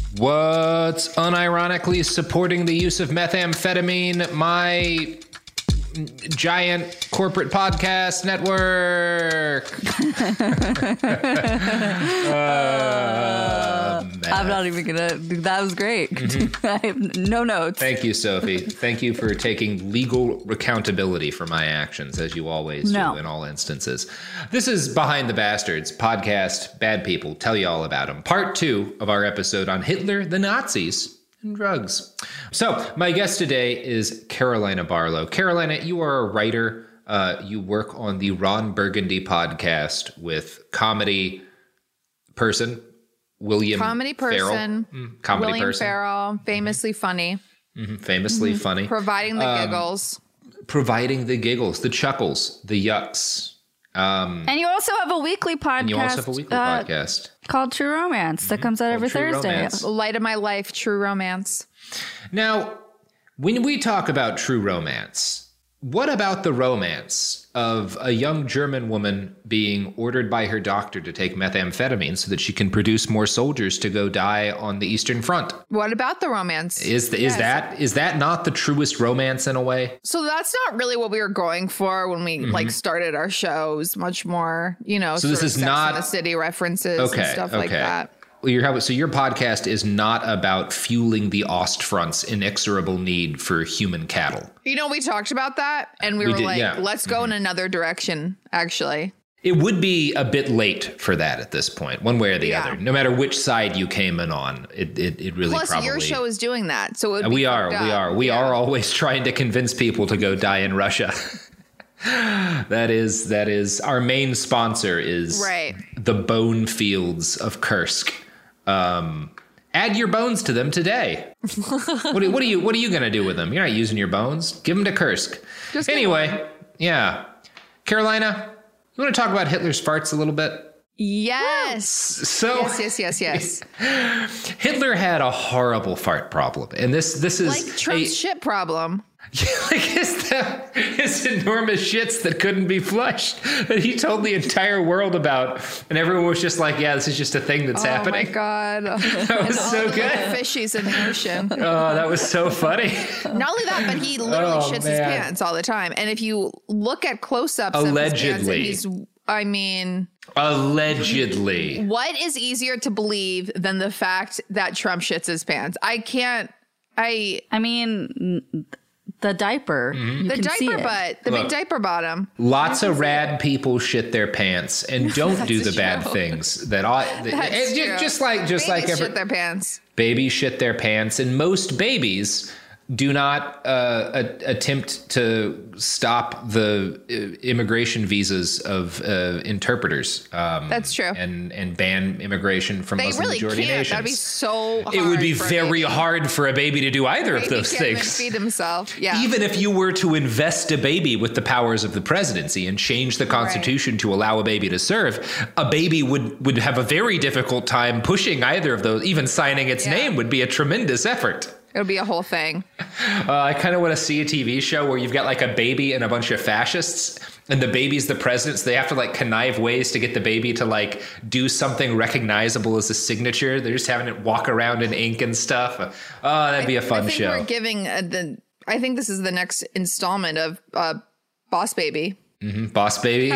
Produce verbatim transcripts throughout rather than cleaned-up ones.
What's unironically supporting the use of methamphetamine? My giant corporate podcast network. uh, I'm not even gonna. That was great. Mm-hmm. I have no notes. Thank you, Sophie. Thank you for taking legal accountability for my actions, as you always no. do in all instances. This is Behind the Bastards podcast. Bad people tell you all about them. Part two of our episode on Hitler, the Nazis, and drugs. So my guest today is Carolina Barlow. Carolina, you are a writer. Uh, you work on the Ron Burgundy podcast with comedy person William comedy person, mm, comedy William person. Ferrell, famously funny, mm-hmm. famously mm-hmm. funny, providing the um, giggles, providing the giggles, the chuckles, the yucks. Um, and you also have a weekly podcast. And you also have a weekly uh, podcast called True Romance that mm-hmm. comes out called every True Thursday. Romance. Light of my life, True Romance. Now, when we talk about true romance, what about the romance of a young German woman being ordered by her doctor to take methamphetamine so that she can produce more soldiers to go die on the Eastern Front? What about the romance? Is the, is yes. that is that not the truest romance in a way? So that's not really what we were going for when we mm-hmm. like started our shows. Much more, you know. So this is Sex not and the City references okay, and stuff okay. like that. Well, you're, so your podcast is not about fueling the Ostfront's inexorable need for human cattle. You know, we talked about that, and we, we were did, like, yeah. let's go mm-hmm. in another direction, actually. It would be a bit late for that at this point, one way or the yeah. other. No matter which side you came in on, it it, it really Plus, probably... your show is doing that, so it would uh, be We are, up. we are. We yeah. are always trying to convince people to go die in Russia. That is, that is, our main sponsor is right. the bone fields of Kursk. Um, add your bones to them today. what, are, what are you What are you going to do with them? You're not using your bones. Give them to Kursk. Just anyway, yeah. Carolina, you want to talk about Hitler's farts a little bit? Yes. So yes, yes, yes, yes. Hitler had a horrible fart problem, and this this is like Trump's a, shit problem. like his, the, his enormous shits that couldn't be flushed that he told the entire world about, and everyone was just like, "Yeah, this is just a thing that's oh happening." Oh my god, that was so good. Fishies in the ocean. Oh, that was so funny. Not only that, but he literally oh, shits man. his pants all the time. And if you look at close-ups, allegedly, of his pants, he's, I mean, allegedly, what is easier to believe than the fact that Trump shits his pants? I can't. I. I mean. The diaper. Mm-hmm. The diaper butt. The Look, big diaper bottom. Lots of rad people shit their pants and don't do the true. bad things that I. That's true. Just like just babies like every, shit their pants. Babies shit their pants, and most babies do not uh, a, attempt to stop the uh, immigration visas of uh, interpreters. Um, That's true. And and ban immigration from they Muslim really majority can't. nations. That'd be so hard. It would be very hard for a baby to do either baby of those can't things. Even feed himself. Yeah. Even if you were to invest a baby with the powers of the presidency and change the Constitution right. to allow a baby to serve, a baby would, would have a very difficult time pushing either of those. Even signing its yeah. name would be a tremendous effort. It would be a whole thing. Uh, I kind of want to see a T V show where you've got like a baby and a bunch of fascists, and the baby's the president, so they have to like connive ways to get the baby to like do something recognizable as a signature. They're just having it walk around in ink and stuff. Oh, that'd be a fun I think show. We're giving uh, the. I think this is the next installment of uh, Boss Baby. Mm-hmm. Boss Baby.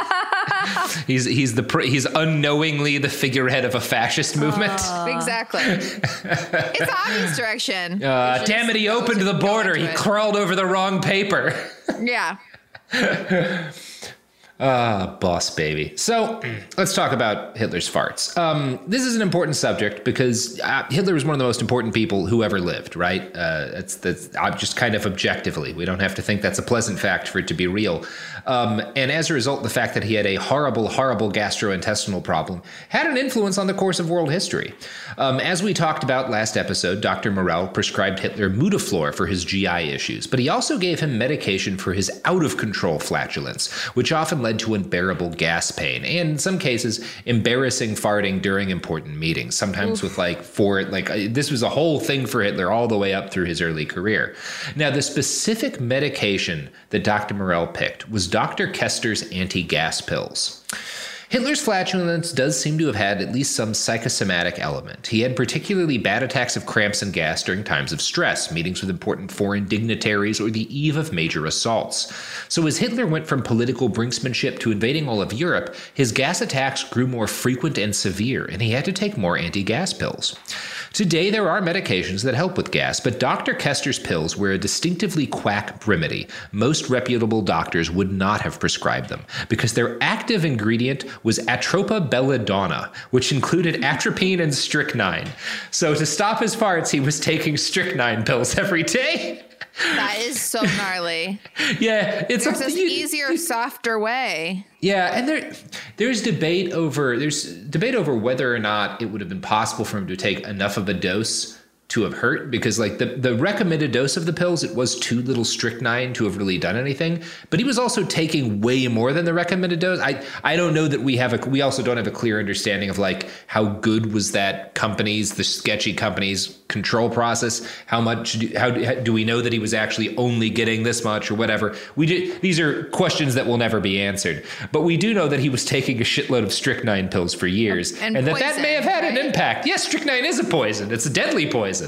he's he's the he's unknowingly the figurehead of a fascist movement. Uh, exactly. It's obvious direction. Uh, damn it! He opened the border. He it. crawled over the wrong paper. Yeah. Ah, Boss Baby. So let's talk about Hitler's farts. Um, this is an important subject because uh, Hitler was one of the most important people who ever lived, right? Uh, that's that's uh, just kind of objectively. We don't have to think that's a pleasant fact for it to be real. Um, and as a result, the fact that he had a horrible, horrible gastrointestinal problem had an influence on the course of world history. Um, as we talked about last episode, Doctor Morell prescribed Hitler Mutaflor for his G I issues, but he also gave him medication for his out-of-control flatulence, which often led to unbearable gas pain, and in some cases, embarrassing farting during important meetings, sometimes Oof. with like four, like uh, this was a whole thing for Hitler all the way up through his early career. Now, the specific medication that Doctor Morell picked was Doctor Kester's anti-gas pills. Hitler's flatulence does seem to have had at least some psychosomatic element. He had particularly bad attacks of cramps and gas during times of stress, meetings with important foreign dignitaries, or the eve of major assaults. So as Hitler went from political brinksmanship to invading all of Europe, his gas attacks grew more frequent and severe, and he had to take more anti-gas pills. Today, there are medications that help with gas, but Doctor Kester's pills were a distinctively quack remedy. Most reputable doctors would not have prescribed them, because their active ingredient was Atropa belladonna, which included atropine and strychnine. So to stop his farts, he was taking strychnine pills every day. That is so gnarly. Yeah, it's There's a, this you, easier, softer way. Yeah, and there, there's debate over there's debate over whether or not it would have been possible for him to take enough of a dose to have hurt, because like the, the recommended dose of the pills, it was too little strychnine to have really done anything. But he was also taking way more than the recommended dose. I, I don't know that we have a, we also don't have a clear understanding of like how good was that company's, the sketchy company's control process. How much, do, how do we know that he was actually only getting this much or whatever? We did, these are questions that will never be answered. But we do know that he was taking a shitload of strychnine pills for years, and, and that poison, that may have had right? an impact. Yes, strychnine is a poison. It's a deadly poison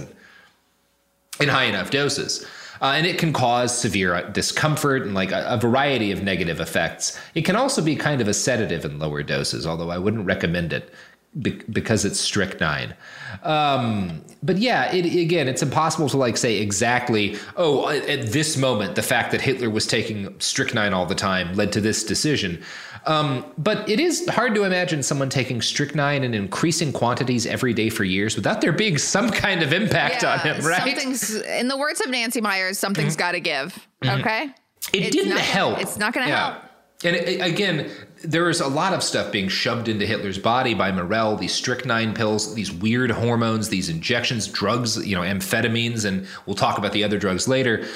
in high enough doses. Uh, and it can cause severe discomfort and like a, a variety of negative effects. It can also be kind of a sedative in lower doses, although I wouldn't recommend it be- because it's strychnine. Um, but yeah, it, again, it's impossible to like say exactly, oh, at this moment, the fact that Hitler was taking strychnine all the time led to this decision. Um, but it is hard to imagine someone taking strychnine in increasing quantities every day for years without there being some kind of impact Yeah, on him, right? Something's, in the words of Nancy Myers, something's Mm-hmm. got to give. Okay? It It's didn't not gonna- help. it's not going to Yeah. help. And it, again, there is a lot of stuff being shoved into Hitler's body by Morell, these strychnine pills, these weird hormones, these injections, drugs, you know, amphetamines, and we'll talk about the other drugs later.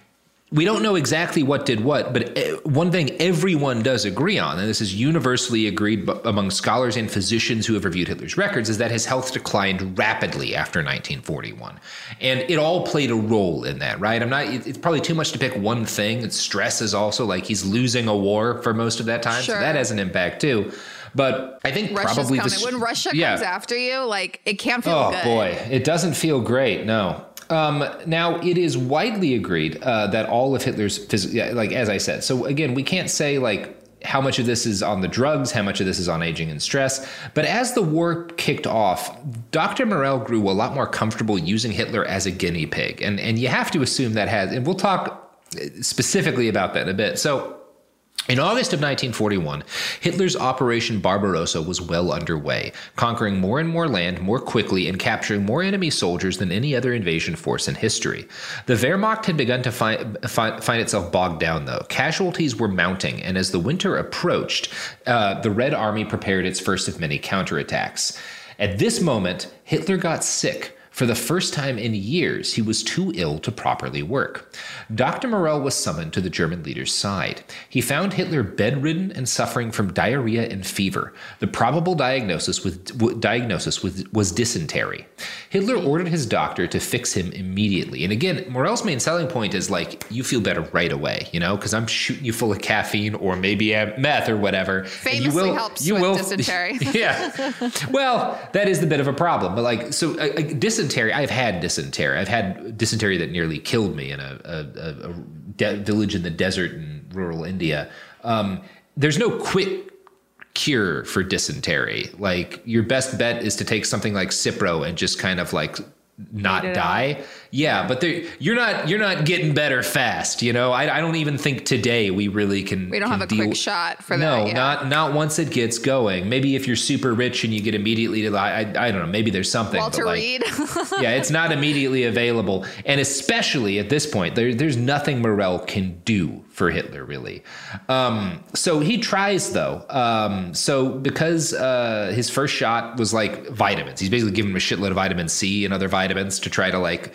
We don't know exactly what did what, but one thing everyone does agree on, and this is universally agreed among scholars and physicians who have reviewed Hitler's records, is that his health declined rapidly after nineteen forty-one. And it all played a role in that, right? I'm not, it's probably too much to pick one thing. It's stress is also like he's losing a war for most of that time. Sure. So that has an impact too. But I think Russia's probably coming. this, When Russia yeah. comes after you, like, it can't feel Oh good. boy, it doesn't feel great. No. Um, now, it is widely agreed uh, that all of Hitler's, phys- yeah, like as I said, so again, we can't say like how much of this is on the drugs, how much of this is on aging and stress. But as the war kicked off, Doctor Morell grew a lot more comfortable using Hitler as a guinea pig. And, and you have to assume that has, and we'll talk specifically about that in a bit. So in August of nineteen forty-one, Hitler's Operation Barbarossa was well underway, conquering more and more land more quickly and capturing more enemy soldiers than any other invasion force in history. The Wehrmacht had begun to find, find, find itself bogged down, though. Casualties were mounting, and as the winter approached, uh, the Red Army prepared its first of many counterattacks. At this moment, Hitler got sick. For the first time in years, he was too ill to properly work. Doctor Morell was summoned to the German leader's side. He found Hitler bedridden and suffering from diarrhea and fever. The probable diagnosis, with, w- diagnosis was, was dysentery. Hitler ordered his doctor to fix him immediately. And again, Morell's main selling point is like, you feel better right away, you know, because I'm shooting you full of caffeine or maybe meth or whatever. Famously and you will, helps you with will, dysentery. Yeah. Well, that is the bit of a problem. But like, so uh, uh, dysentery, I've had dysentery. I've had dysentery that nearly killed me in a, a, a de- village in the desert in rural India. Um, there's no quick cure for dysentery. Like your best bet is to take something like Cipro and just kind of like not die. Yeah, but you're not you're not getting better fast. You know, I, I don't even think today we really can. We don't can have a deal, quick shot for no, that. No, yeah. not not once it gets going. Maybe if you're super rich and you get immediately to I, I, I don't know. Maybe there's something. Walter but like, Reed. yeah, it's not immediately available, and especially at this point, there, there's nothing Morell can do for Hitler, really. Um, so he tries, though. Um, so because uh, his first shot was like vitamins, he's basically giving him a shitload of vitamin C and other vitamins to try to like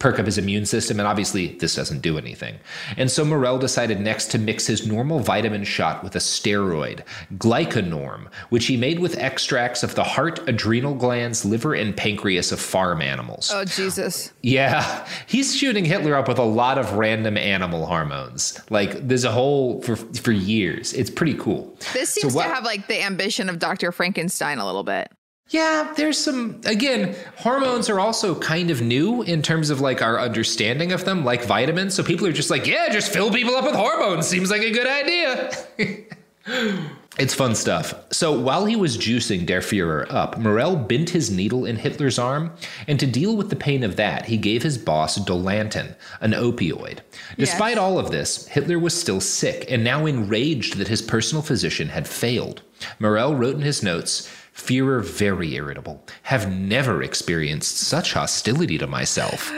perk up his immune system. And obviously this doesn't do anything. And so Morell decided next to mix his normal vitamin shot with a steroid, Glyconorm, which he made with extracts of the heart, adrenal glands, liver, and pancreas of farm animals. Oh, Jesus. Yeah. He's shooting Hitler up with a lot of random animal hormones. Like there's a whole for for years. It's pretty cool. This seems So what- to have like the ambition of Doctor Frankenstein a little bit. Yeah, there's some, again, hormones are also kind of new in terms of like our understanding of them, like vitamins. So people are just like, yeah, just fill people up with hormones. Seems like a good idea. It's fun stuff. So while he was juicing Der Fuhrer up, Morell bent his needle in Hitler's arm, and to deal with the pain of that, he gave his boss Dolantin, an opioid. Despite Yes. all of this, Hitler was still sick and now enraged that his personal physician had failed. Morell wrote in his notes, "Führer very irritable. Have never experienced such hostility to myself."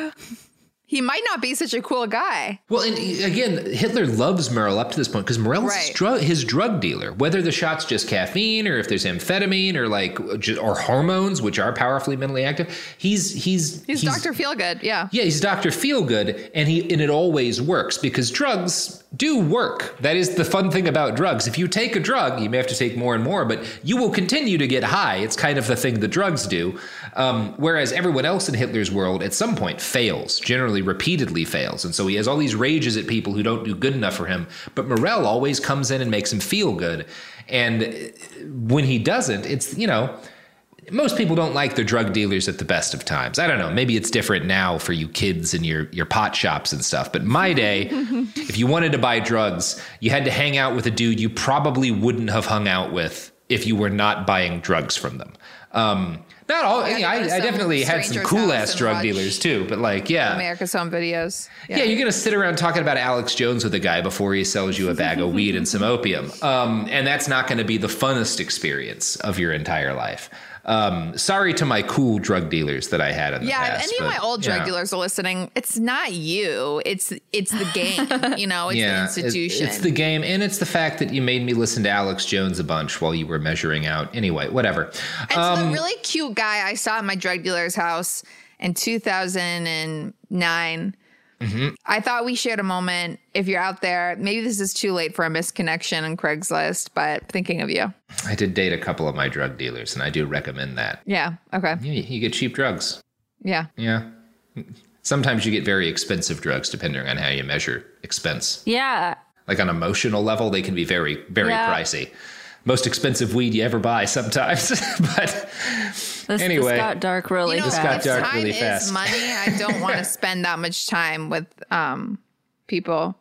He might not be such a cool guy. Well, and again, Hitler loves Morell up to this point because Morell's Right. dru- his drug dealer. Whether the shot's just caffeine or if there's amphetamine or like ju- or hormones, which are powerfully mentally active, he's he's He's, Doctor Feelgood. Yeah. Yeah, he's Doctor Feelgood, and he and it always works because drugs do work. That is the fun thing about drugs. If you take a drug, you may have to take more and more, but you will continue to get high. It's kind of the thing the drugs do. Um, whereas everyone else in Hitler's world at some point fails, generally repeatedly fails. And so he has all these rages at people who don't do good enough for him. But Morell always comes in and makes him feel good. And when he doesn't, it's, you know, most people don't like their drug dealers at the best of times. I don't know. Maybe it's different now for you kids and your, your pot shops and stuff. But my day, if you wanted to buy drugs, you had to hang out with a dude you probably wouldn't have hung out with if you were not buying drugs from them. Um, not all. Yeah, I, I, go to I some definitely had some stranger's cool house ass and drug watch dealers too. But like, yeah. America's Home Videos. Yeah. you're going to sit around talking about Alex Jones with a guy before he sells you a bag of weed and some opium. Um, and that's not going to be the funnest experience of your entire life. Um, sorry to my cool drug dealers that I had in the Yeah, past. if any of but, my old drug yeah. dealers are listening, it's not you. It's it's the game. You know, it's Yeah, the it- institution. it's the game, and it's the fact that you made me listen to Alex Jones a bunch while you were measuring out. Anyway, whatever. And Um, so the really cute guy I saw at my drug dealer's house in two thousand nine. Mm-hmm. I thought we shared a moment. If you're out there, maybe this is too late for a misconnection on Craigslist, but thinking of you. I did date a couple of my drug dealers, and I do recommend that. Yeah. Okay. Yeah, you get cheap drugs. Yeah. Yeah. Sometimes you get very expensive drugs depending on how you measure expense. Yeah. Like on emotional level, they can be very, very Yeah. pricey. Most expensive weed you ever buy sometimes. But This, Anyway. this got dark really You know, This fast. got if dark time really is fast. money, I don't want to spend that much time with um, people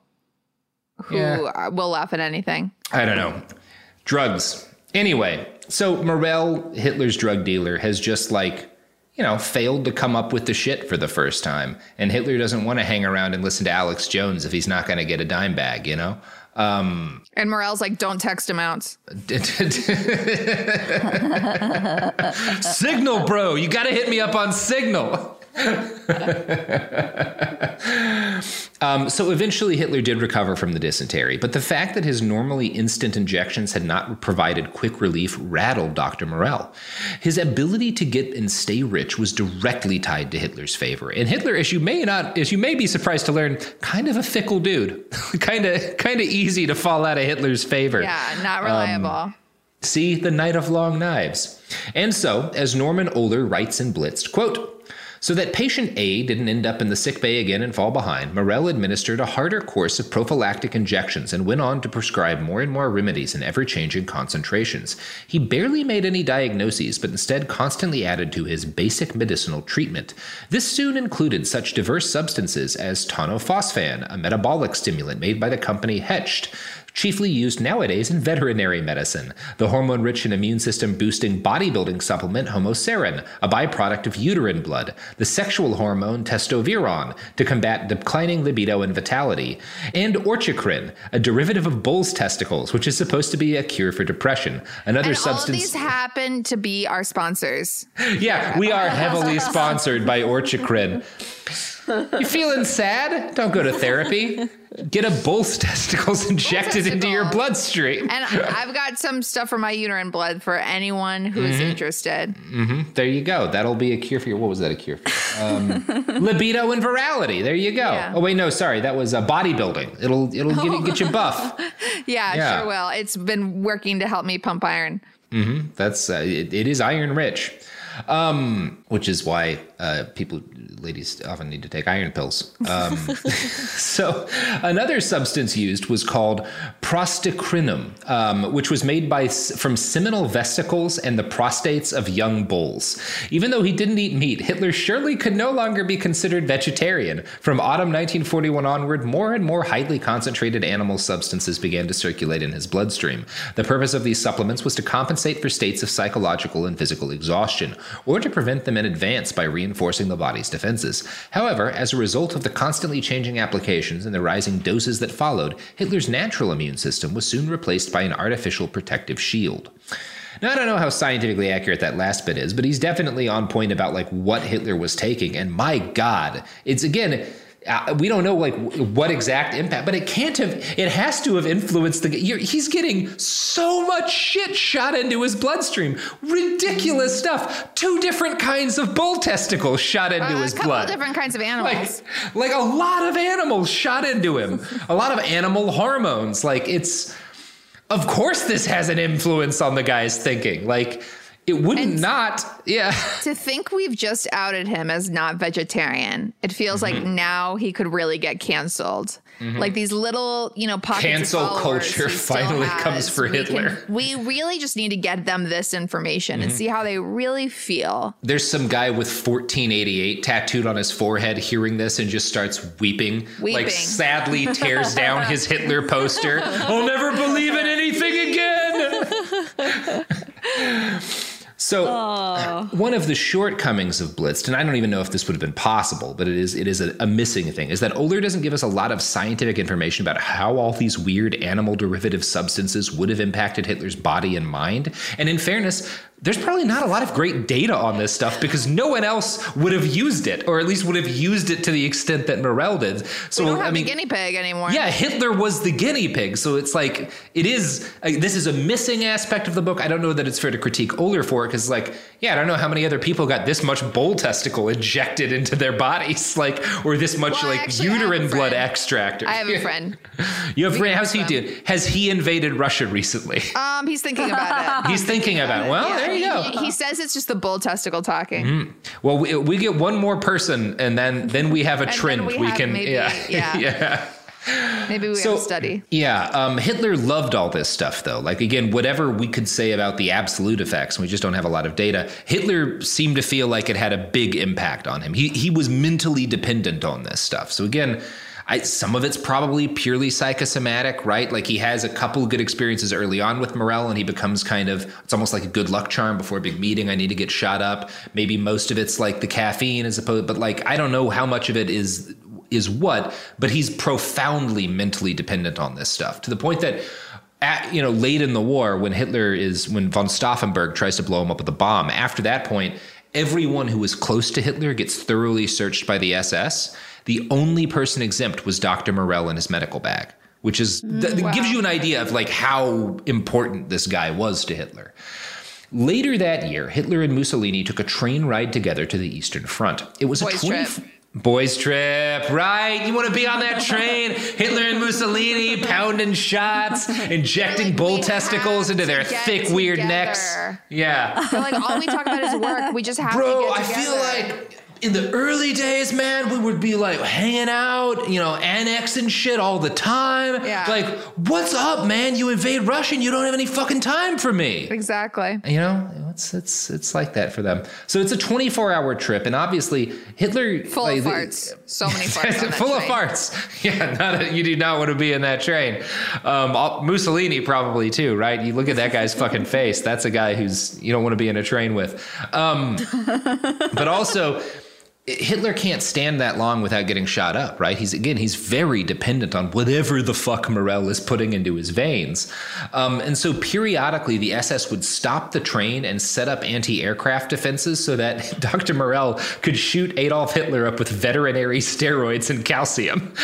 who Yeah. are- will laugh at anything. I don't know. Drugs. Anyway, so Morell, Hitler's drug dealer, has just like, you know, failed to come up with the shit for the first time. And Hitler doesn't want to hang around and listen to Alex Jones if he's not going to get a dime bag, you know? Um, And Morell's like, don't text amounts. Signal, bro. You got to hit me up on Signal. um, so eventually Hitler did recover from the dysentery, but the fact that his normally instant injections had not provided quick relief rattled Doctor Morell. His ability to get and stay rich was directly tied to Hitler's favor. And Hitler, as you may not, as you may be surprised to learn, kind of a fickle dude, kind of, kind of easy to fall out of Hitler's favor. Yeah, not reliable. Um, See, the Night of Long Knives. And so, as Norman Ohler writes in Blitzed, quote, so that patient A didn't end up in the sick bay again and fall behind, Morell administered a harder course of prophylactic injections and went on to prescribe more and more remedies in ever-changing concentrations. He barely made any diagnoses, but instead constantly added to his basic medicinal treatment. This soon included such diverse substances as tonophosphan, a metabolic stimulant made by the company Hecht, chiefly used nowadays in veterinary medicine, the hormone-rich and immune system-boosting bodybuilding supplement homocerin, a byproduct of uterine blood, the sexual hormone testosterone to combat declining libido and vitality, and orchicrin, a derivative of bull's testicles, which is supposed to be a cure for depression. Another And all of substance. these happen to be our sponsors. Yeah, we are heavily sponsored by Orchicrin. You feeling sad? Don't go to therapy. Get a bull's testicles injected into your bloodstream. And I've got some stuff for my uterine blood for anyone who is mm-hmm. interested. Mm-hmm. There you go. That'll be a cure for your, what was that a cure for? Um, libido and virality. There you go. Yeah. Oh, wait, no, sorry. That was uh, bodybuilding. It'll it'll get, oh. get you buff. yeah, yeah, sure will. It's been working to help me pump iron. Mm-hmm. That's, uh, it, it is iron rich. Um, which is why uh, people, ladies often need to take iron pills. Um, so another substance used was called prostacrinum, um, which was made by from seminal vesicles and the prostates of young bulls. Even though he didn't eat meat, Hitler surely could no longer be considered vegetarian. From autumn nineteen forty-one onward, more and more highly concentrated animal substances began to circulate in his bloodstream. The purpose of these supplements was to compensate for states of psychological and physical exhaustion, or to prevent them in advance by reinforcing the body's defenses. However, as a result of the constantly changing applications and the rising doses that followed, Hitler's natural immune system was soon replaced by an artificial protective shield. Now, I don't know how scientifically accurate that last bit is, but he's definitely on point about like what Hitler was taking. And my God, it's again... Uh, we don't know like what exact impact, but it can't have, it has to have influenced the, you're, he's getting so much shit shot into his bloodstream. Ridiculous stuff. Two different kinds of bull testicles shot into uh, his blood. A couple different kinds of animals. Like, like a lot of animals shot into him. A lot of animal hormones. Like it's, of course this has an influence on the guy's thinking. Like, it wouldn't and not, yeah. To think we've just outed him as not vegetarian, it feels mm-hmm. like now he could really get canceled. Mm-hmm. Like these little, you know, pockets Cancel of culture finally has, comes for we Hitler. Can, we really just need to get them this information mm-hmm. and see how they really feel. There's some guy with fourteen eighty-eight tattooed on his forehead hearing this and just starts weeping. Weeping. Like sadly tears down his Hitler poster. I'll never believe in anything again. So oh. one of the shortcomings of Blitzed, and I don't even know if this would have been possible, but it is it is a, a missing thing, is that Oler doesn't give us a lot of scientific information about how all these weird animal derivative substances would have impacted Hitler's body and mind. And in fairness, there's probably not a lot of great data on this stuff because no one else would have used it, or at least would have used it to the extent that Morell did. So we don't have I mean, the guinea pig anymore. Yeah, Hitler was the guinea pig. So it's like, it is, uh, this is a missing aspect of the book. I don't know that it's fair to critique Oler for it because like, yeah, I don't know how many other people got this much bull testicle injected into their bodies, like, or this much well, like actually, uterine blood extract. I have a friend. You have a friend? How's he doing? Has he invaded Russia recently? Um, he's thinking about it. He's thinking about it. Well, yeah, there you go. He, he says it's just the bull testicle talking. Mm-hmm. Well, we, we get one more person, and then then we have a and trend. We, we have can, maybe, yeah, yeah. yeah. Maybe we so, have a study. Yeah, um, Hitler loved all this stuff, though. Like, again, whatever we could say about the absolute effects, we just don't have a lot of data. Hitler seemed to feel like it had a big impact on him. He he was mentally dependent on this stuff. So again, I, some of it's probably purely psychosomatic, right? Like he has a couple good experiences early on with Morell and he becomes kind of, it's almost like a good luck charm before a big meeting. I need to get shot up. Maybe most of it's like the caffeine as opposed, but like, I don't know how much of it is, is what, but he's profoundly mentally dependent on this stuff to the point that at, you know, late in the war when Hitler is, when von Stauffenberg tries to blow him up with a bomb, after that point, everyone who was close to Hitler gets thoroughly searched by the S S. The only person exempt was Doctor Morell in his medical bag, which is th- wow. gives you an idea of like how important this guy was to Hitler. Later that year, Hitler and Mussolini took a train ride together to the Eastern Front. It was Boys a twenty trip. Boys trip, right? You want to be on that train? Hitler and Mussolini pounding shots, injecting like, bull testicles into their thick, together. weird necks. Yeah. They're like, all we talk about is work. We just have Bro, to get I together. feel like in the early days, man, we would be like hanging out, you know, annexing shit all the time. Yeah. Like, what's up, man? You invade Russia and you don't have any fucking time for me. Exactly. You know, it's it's it's like that for them. So it's a twenty-four hour trip, and obviously Hitler full like, of farts. So many farts. On that full train. of farts. Yeah, not a, you do not want to be in that train. Um, Mussolini probably too, right? You look at that guy's fucking face. That's a guy who's you don't want to be in a train with. Um, but also. Hitler can't stand that long without getting shot up, right? He's again, he's very dependent on whatever the fuck Morell is putting into his veins. Um, and so periodically the S S would stop the train and set up anti-aircraft defenses so that Doctor Morell could shoot Adolf Hitler up with veterinary steroids and calcium.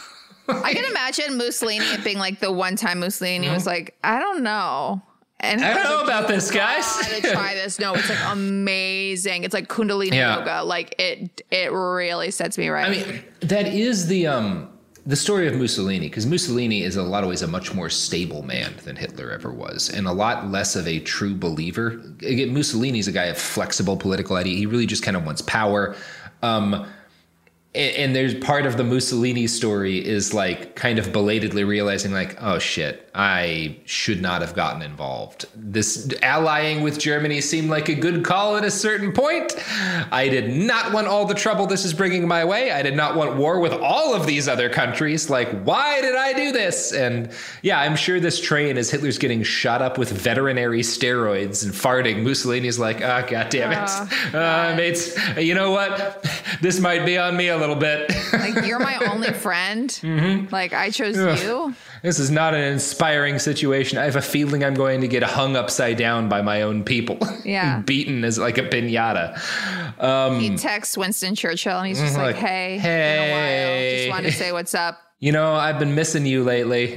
I can imagine Mussolini being like the one time Mussolini mm-hmm. was like, I don't know. And I don't know like, about this, guys. To try this. No, it's like amazing. It's like Kundalini yeah. yoga. Like it, it really sets me right. I mean, that is the um the story of Mussolini, because Mussolini is in a lot of ways a much more stable man than Hitler ever was, and a lot less of a true believer. Again, Mussolini's a guy of flexible political idea. He really just kind of wants power. Um, and, and there's part of the Mussolini story is like kind of belatedly realizing like, oh shit, I should not have gotten involved. This allying with Germany seemed like a good call at a certain point. I did not want all the trouble this is bringing my way. I did not want war with all of these other countries. Like, why did I do this? And yeah, I'm sure this train, as Hitler's getting shot up with veterinary steroids and farting, Mussolini's like, oh, God damn it. Uh, uh, mates, you know what? This might be on me a little bit. Like, you're my only friend. Mm-hmm. Like, I chose Ugh. you. This is not an inspiring situation. I have a feeling I'm going to get hung upside down by my own people. Yeah. Beaten as like a piñata. Um, he texts Winston Churchill and he's just like, like hey, hey, been a while. Just wanted to say what's up. You know, I've been missing you lately.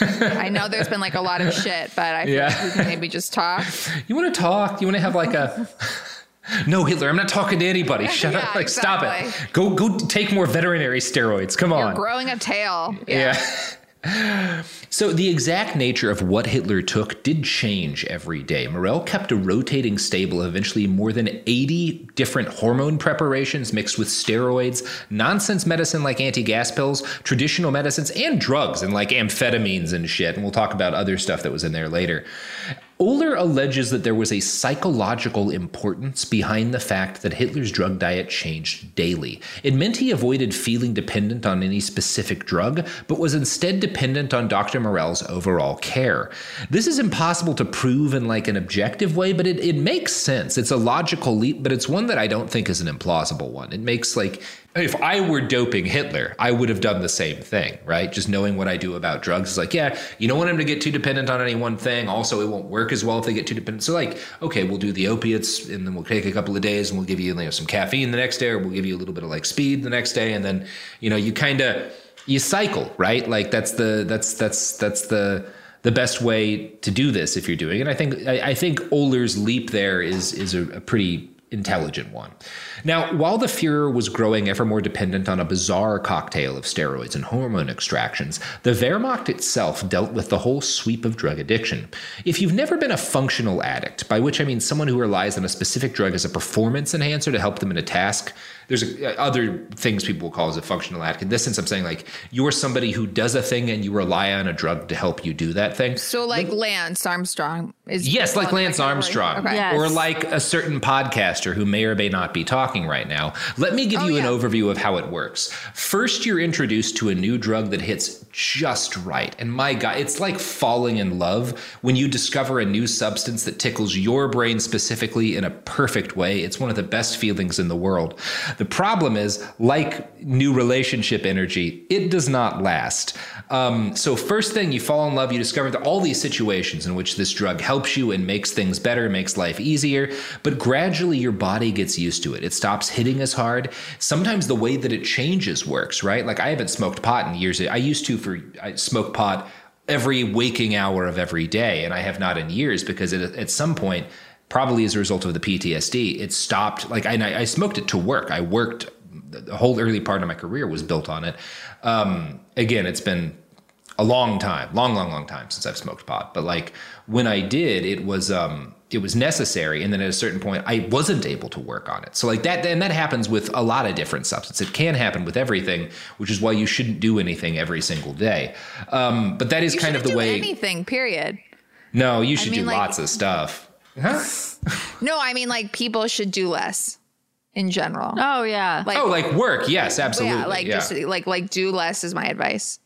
I know there's been like a lot of shit, but I feel yeah. like we can maybe just talk. You want to talk? You want to have like a... No, Hitler, I'm not talking to anybody. Shut yeah, up. Like, exactly. Stop it. Go go take more veterinary steroids. Come on. You're growing a tail. Yeah. yeah. So the exact nature of what Hitler took did change every day. Morell kept a rotating stable of eventually more than eighty different hormone preparations mixed with steroids, nonsense medicine like anti-gas pills, traditional medicines, and drugs and like amphetamines and shit. And we'll talk about other stuff that was in there later. Oehler alleges that there was a psychological importance behind the fact that Hitler's drug diet changed daily. It meant he avoided feeling dependent on any specific drug, but was instead dependent on Doctor Morell's overall care. This is impossible to prove in like an objective way, but it, it makes sense. It's a logical leap, but it's one that I don't think is an implausible one. It makes like... If I were doping Hitler, I would have done the same thing, right? Just knowing what I do about drugs is like, yeah, you don't want him to get too dependent on any one thing. Also, it won't work as well if they get too dependent. So like, okay, we'll do the opiates and then we'll take a couple of days and we'll give you, you know, some caffeine the next day, or we'll give you a little bit of like speed the next day. And then, you know, you kind of, you cycle, right? Like that's the, that's, that's, that's the, the best way to do this if you're doing it. And I think, I, I think Oehler's leap there is, is a, a pretty intelligent one. Now, while the Fuhrer was growing ever more dependent on a bizarre cocktail of steroids and hormone extractions, the Wehrmacht itself dealt with the whole sweep of drug addiction. If you've never been a functional addict, by which I mean someone who relies on a specific drug as a performance enhancer to help them in a task, there's a, other things people will call as a functional addict. In this sense, I'm saying like you're somebody who does a thing and you rely on a drug to help you do that thing. So like the, Lance Armstrong is yes, like Lance Armstrong, okay. yes. or like a certain podcaster who may or may not be talking right now. Let me give oh, you yeah. an overview of how it works. First, you're introduced to a new drug that hits just right. And my God, it's like falling in love when you discover a new substance that tickles your brain specifically in a perfect way. It's one of the best feelings in the world. The problem is, like new relationship energy, it does not last. Um, so first thing, you fall in love, you discover that all these situations in which this drug helps you and makes things better, makes life easier, but gradually your body gets used to it. It stops hitting as hard. Sometimes the way that it changes works, right? Like I haven't smoked pot in years. I used to for, I smoke pot every waking hour of every day, and I have not in years because it, at some point, probably as a result of the P T S D, it stopped. Like I, I smoked it to work. I worked, the whole early part of my career was built on it. Um, again, it's been a long time, long, long, long time since I've smoked pot. But like when I did, it was, um, it was necessary. And then at a certain point, I wasn't able to work on it. So like that, and that happens with a lot of different substances. It can happen with everything, which is why you shouldn't do anything every single day. Um, but that is you kind of the do way. Anything, period. No, you should I mean, do like, lots of stuff. Huh? No, I mean like people should do less in general. Oh yeah. Like, oh, like work. Yes, absolutely. Yeah, like yeah. just like like do less is my advice.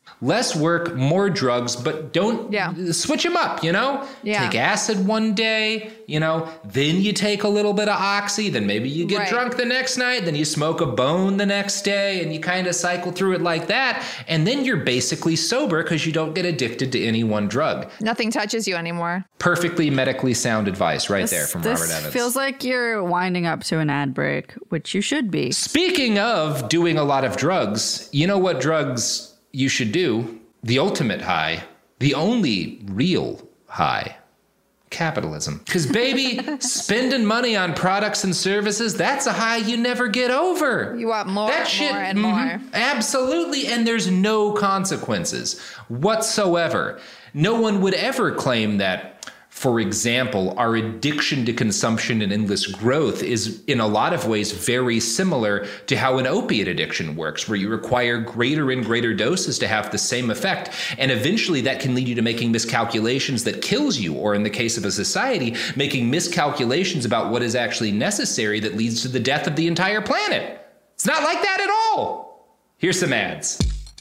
Less work, more drugs, but don't yeah. switch them up, you know? Yeah. Take acid one day, you know, then you take a little bit of oxy, then maybe you get right. drunk the next night, then you smoke a bone the next day, and you kind of cycle through it like that. And then you're basically sober because you don't get addicted to any one drug. Nothing touches you anymore. Perfectly medically sound advice right This, there from this Robert Evans. Feels like you're winding up to an ad break, which you should be. Speaking of doing a lot of drugs, you know what drugs you should do? The ultimate high, the only real high, capitalism. Because baby, spending money on products and services, that's a high you never get over. You want more, that shit, more, and mm-hmm, more. Absolutely, and there's no consequences whatsoever. No one would ever claim that, for example, our addiction to consumption and endless growth is in a lot of ways very similar to how an opiate addiction works, where you require greater and greater doses to have the same effect. And eventually that can lead you to making miscalculations that kills you, or in the case of a society, making miscalculations about what is actually necessary that leads to the death of the entire planet. It's not like that at all. Here's some ads.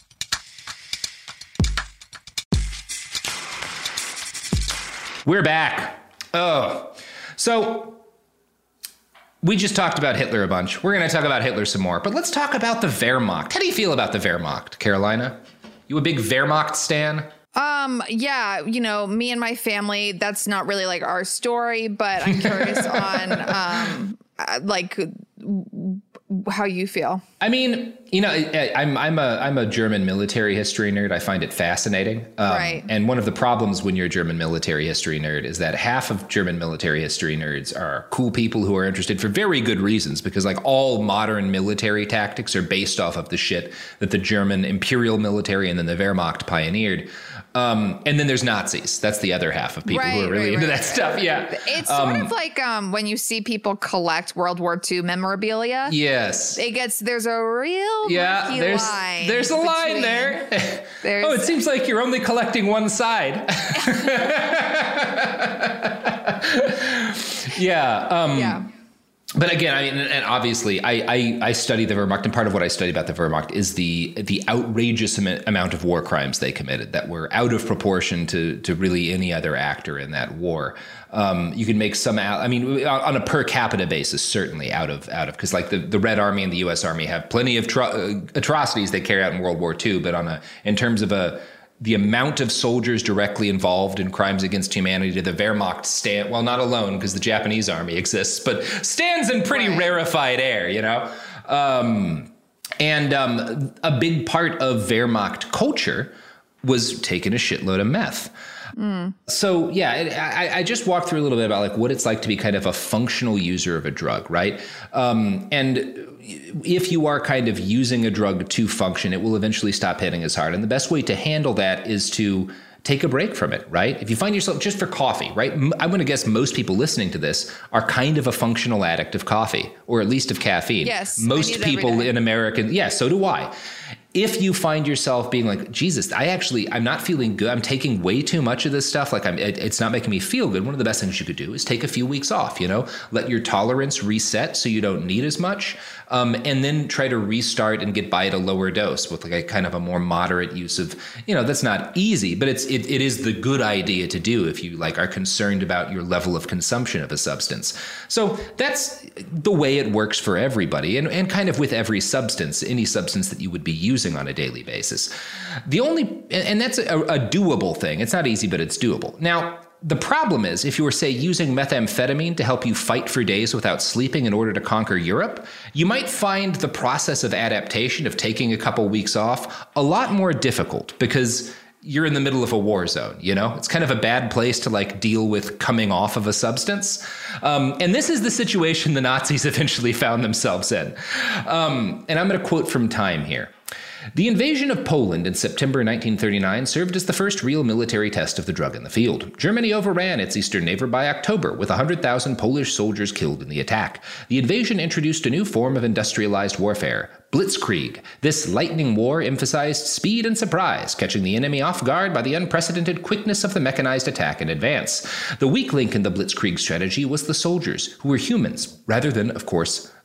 We're back. Oh, so we just talked about Hitler a bunch. We're going to talk about Hitler some more, but let's talk about the Wehrmacht. How do you feel about the Wehrmacht, Carolina? You a big Wehrmacht stan? Um, yeah, you know, me and my family, that's not really like our story, but I'm curious on, um, uh, like how you feel. I mean, you know, I, I'm I'm a I'm a German military history nerd. I find it fascinating. Um, right. And one of the problems when you're a German military history nerd is that half of German military history nerds are cool people who are interested for very good reasons, because like all modern military tactics are based off of the shit that the German imperial military and then the Wehrmacht pioneered. Um, and then there's Nazis. That's the other half of people right, who are really right, into right, that right. stuff. Yeah. It's um, sort of like um, when you see people collect World War Two memorabilia. Yes. It gets, there's a real yeah, murky there's, line. There's a line between- there. There's, oh, it seems like you're only collecting one side. yeah. Um, yeah. But again, I mean, and obviously, I, I, I study the Wehrmacht, and part of what I study about the Wehrmacht is the the outrageous am- amount of war crimes they committed that were out of proportion to to really any other actor in that war. Um, you can make some, I mean, on a per capita basis, certainly out of out of because like the, the Red Army and the U S Army have plenty of tro- atrocities they carry out in World War Two, but on a in terms of a the amount of soldiers directly involved in crimes against humanity, the Wehrmacht stand, well, not alone because the Japanese army exists, but stands in pretty right. rarefied air, you know? Um, and um, a big part of Wehrmacht culture was taking a shitload of meth. Mm. So, yeah, it, I, I just walked through a little bit about like what it's like to be kind of a functional user of a drug, right? Um, and if you are kind of using a drug to function, it will eventually stop hitting as hard. And the best way to handle that is to take a break from it, right? If you find yourself just for coffee, right? I'm going to guess most people listening to this are kind of a functional addict of coffee, or at least of caffeine. Yes. Most people in America, yeah, so do I. If you find yourself being like, Jesus, I actually, I'm not feeling good. I'm taking way too much of this stuff. Like I'm, it, it's not making me feel good. One of the best things you could do is take a few weeks off, you know, let your tolerance reset so you don't need as much. Um, and then try to restart and get by at a lower dose with like a kind of a more moderate use of, you know, that's not easy, but it's, it, it is the good idea to do if you like are concerned about your level of consumption of a substance. So that's the way it works for everybody, and, and kind of with every substance, any substance that you would be using on a daily basis. The only, and that's a, a doable thing. It's not easy, but it's doable. Now, the problem is if you were, say, using methamphetamine to help you fight for days without sleeping in order to conquer Europe, you might find the process of adaptation of taking a couple weeks off a lot more difficult because you're in the middle of a war zone, you know? It's kind of a bad place to like deal with coming off of a substance. Um, and this is the situation the Nazis eventually found themselves in. Um, and I'm going to quote from Time here. The invasion of Poland in September nineteen thirty-nine served as the first real military test of the drug in the field. Germany overran its eastern neighbor by October, with one hundred thousand Polish soldiers killed in the attack. The invasion introduced a new form of industrialized warfare, Blitzkrieg. This lightning war emphasized speed and surprise, catching the enemy off guard by the unprecedented quickness of the mechanized attack in advance. The weak link in the Blitzkrieg strategy was the soldiers, who were humans, rather than, of course,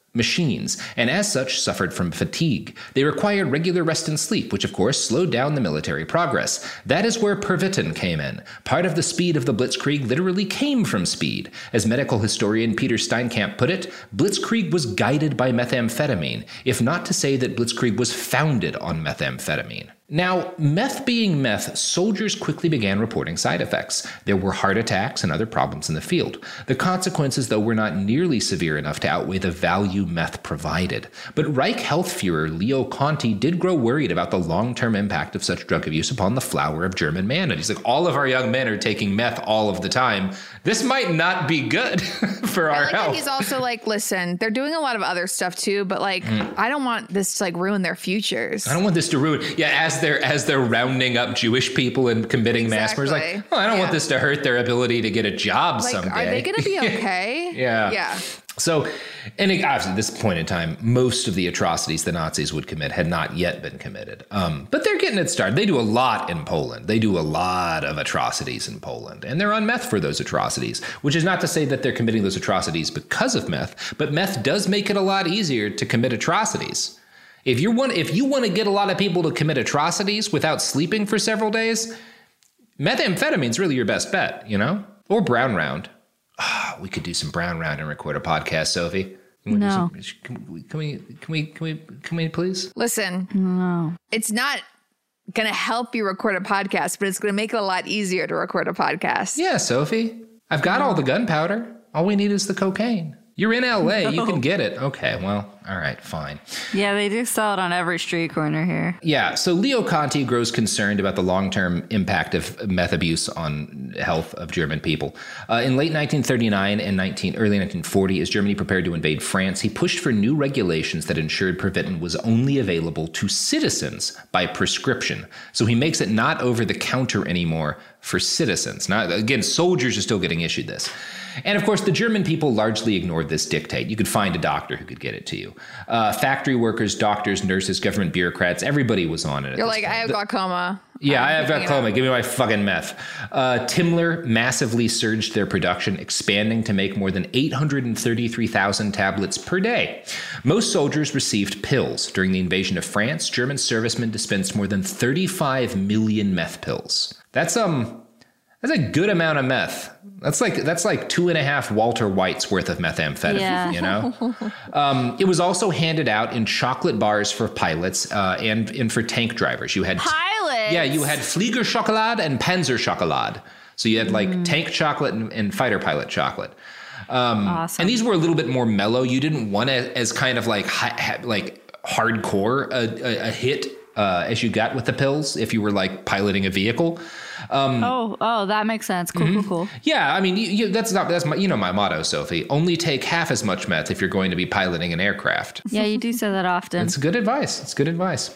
machines, and as such suffered from fatigue. They required regular rest and sleep, which of course slowed down the military progress. That is where Pervitin came in. Part of the speed of the Blitzkrieg literally came from speed. As medical historian Peter Steinkamp put it, Blitzkrieg was guided by methamphetamine, if not to say that Blitzkrieg was founded on methamphetamine. Now, meth being meth, soldiers quickly began reporting side effects. There were heart attacks and other problems in the field. The consequences, though, were not nearly severe enough to outweigh the value meth provided. But Reich Health Führer Leo Conti did grow worried about the long-term impact of such drug abuse upon the flower of German manhood. He's like, all of our young men are taking meth all of the time. This might not be good for our I like health. that he's also like, listen, they're doing a lot of other stuff too, but like, mm. I don't want this to like ruin their futures. I don't want this to ruin. Yeah, as they're as they're rounding up Jewish people and committing exactly. mass murders, like, oh, I don't yeah. want this to hurt their ability to get a job like, someday. Are they going to be okay? yeah. Yeah. So, and obviously, at this point in time, most of the atrocities the Nazis would commit had not yet been committed. Um, but they're getting it started. They do a lot in Poland. They do a lot of atrocities in Poland. And they're on meth for those atrocities, which is not to say that they're committing those atrocities because of meth, but meth does make it a lot easier to commit atrocities. If you want, if you want to get a lot of people to commit atrocities without sleeping for several days, methamphetamine's really your best bet, you know? Or brown round. Oh, we could do some brown round and record a podcast, Sophie. Can we no. Do some, can we, can we, can we, can we, can we please? Listen, no. It's not going to help you record a podcast, but it's going to make it a lot easier to record a podcast. Yeah, Sophie. I've got no. all the gunpowder. All we need is the cocaine. You're in L A. No. You can get it. Okay, well, all right, fine. Yeah, they do sell it on every street corner here. Yeah, so Leo Conti grows concerned about the long-term impact of meth abuse on health of German people. Uh, in late nineteen thirty-nine and nineteen, early nineteen forty, as Germany prepared to invade France, he pushed for new regulations that ensured Pervitin was only available to citizens by prescription. So he makes it not over-the-counter anymore for citizens. Now, again, soldiers are still getting issued this. And of course, the German people largely ignored this dictate. You could find a doctor who could get it to you. Uh, factory workers, doctors, nurses, government bureaucrats, everybody was on it. You're like, point. I have glaucoma. Yeah, I'm I have glaucoma. Give me my fucking meth. Uh, Timler massively surged their production, expanding to make more than eight hundred thirty-three thousand tablets per day. Most soldiers received pills. During the invasion of France, German servicemen dispensed more than thirty-five million meth pills. That's um, that's a good amount of meth. That's like that's like two and a half Walter White's worth of methamphetamine, yeah. you know? um, it was also handed out in chocolate bars for pilots uh, and, and for tank drivers. You had pilots? Yeah, you had Fliegerschokolade and Panzerschokolade. So you had like mm. tank chocolate and, and fighter pilot chocolate. Um, awesome. And these were a little bit more mellow. You didn't want it as kind of like hi, like hardcore a, a, a hit uh, as you got with the pills if you were like piloting a vehicle. Um, oh, oh, that makes sense. Cool, mm-hmm. cool, cool. Yeah, I mean, you, you, that's not that's my, you know my motto, Sophie. Only take half as much meth if you're going to be piloting an aircraft. Yeah, you do say that often. It's good advice. It's good advice.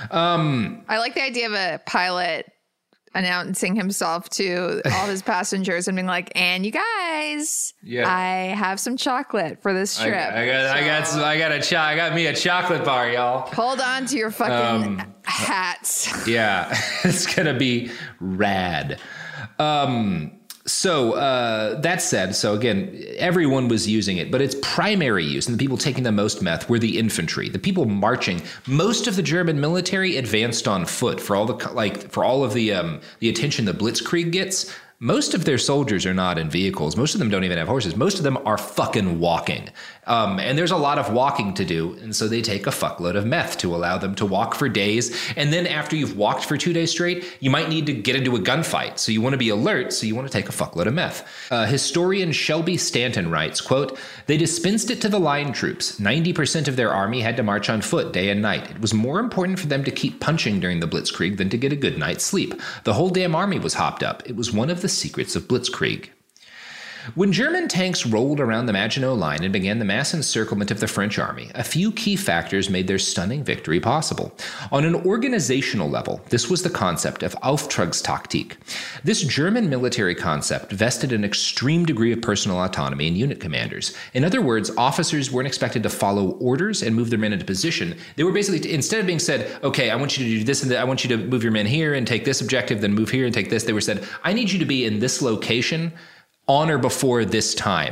Um, I like the idea of a pilot announcing himself to all his passengers and being like, "And you guys, yeah. I have some chocolate for this trip. I, I got, so, I got, some, I got a, cho- I got me a chocolate bar, y'all. Hold on to your fucking um, hats. Yeah, it's gonna be rad. Um, so uh, that said, so again, everyone was using it, but its primary use and the people taking the most meth were the infantry, the people marching. Most of the German military advanced on foot for all the like for all of the um, the attention the Blitzkrieg gets. Most of their soldiers are not in vehicles. Most of them don't even have horses. Most of them are fucking walking. Um, and there's a lot of walking to do. And so they take a fuckload of meth to allow them to walk for days. And then after you've walked for two days straight, you might need to get into a gunfight. So you want to be alert. So you want to take a fuckload of meth. Uh, historian Shelby Stanton writes, quote, "They dispensed it to the line troops. ninety percent of their army had to march on foot day and night. It was more important for them to keep punching during the Blitzkrieg than to get a good night's sleep. The whole damn army was hopped up. It was one of the secrets of Blitzkrieg." When German tanks rolled around the Maginot Line and began the mass encirclement of the French army, a few key factors made their stunning victory possible. On an organizational level, this was the concept of Auftragstaktik. This German military concept vested an extreme degree of personal autonomy in unit commanders. In other words, officers weren't expected to follow orders and move their men into position. They were basically, instead of being said, okay, I want you to do this and that, I want you to move your men here and take this objective, then move here and take this, they were said, I need you to be in this location on or before this time.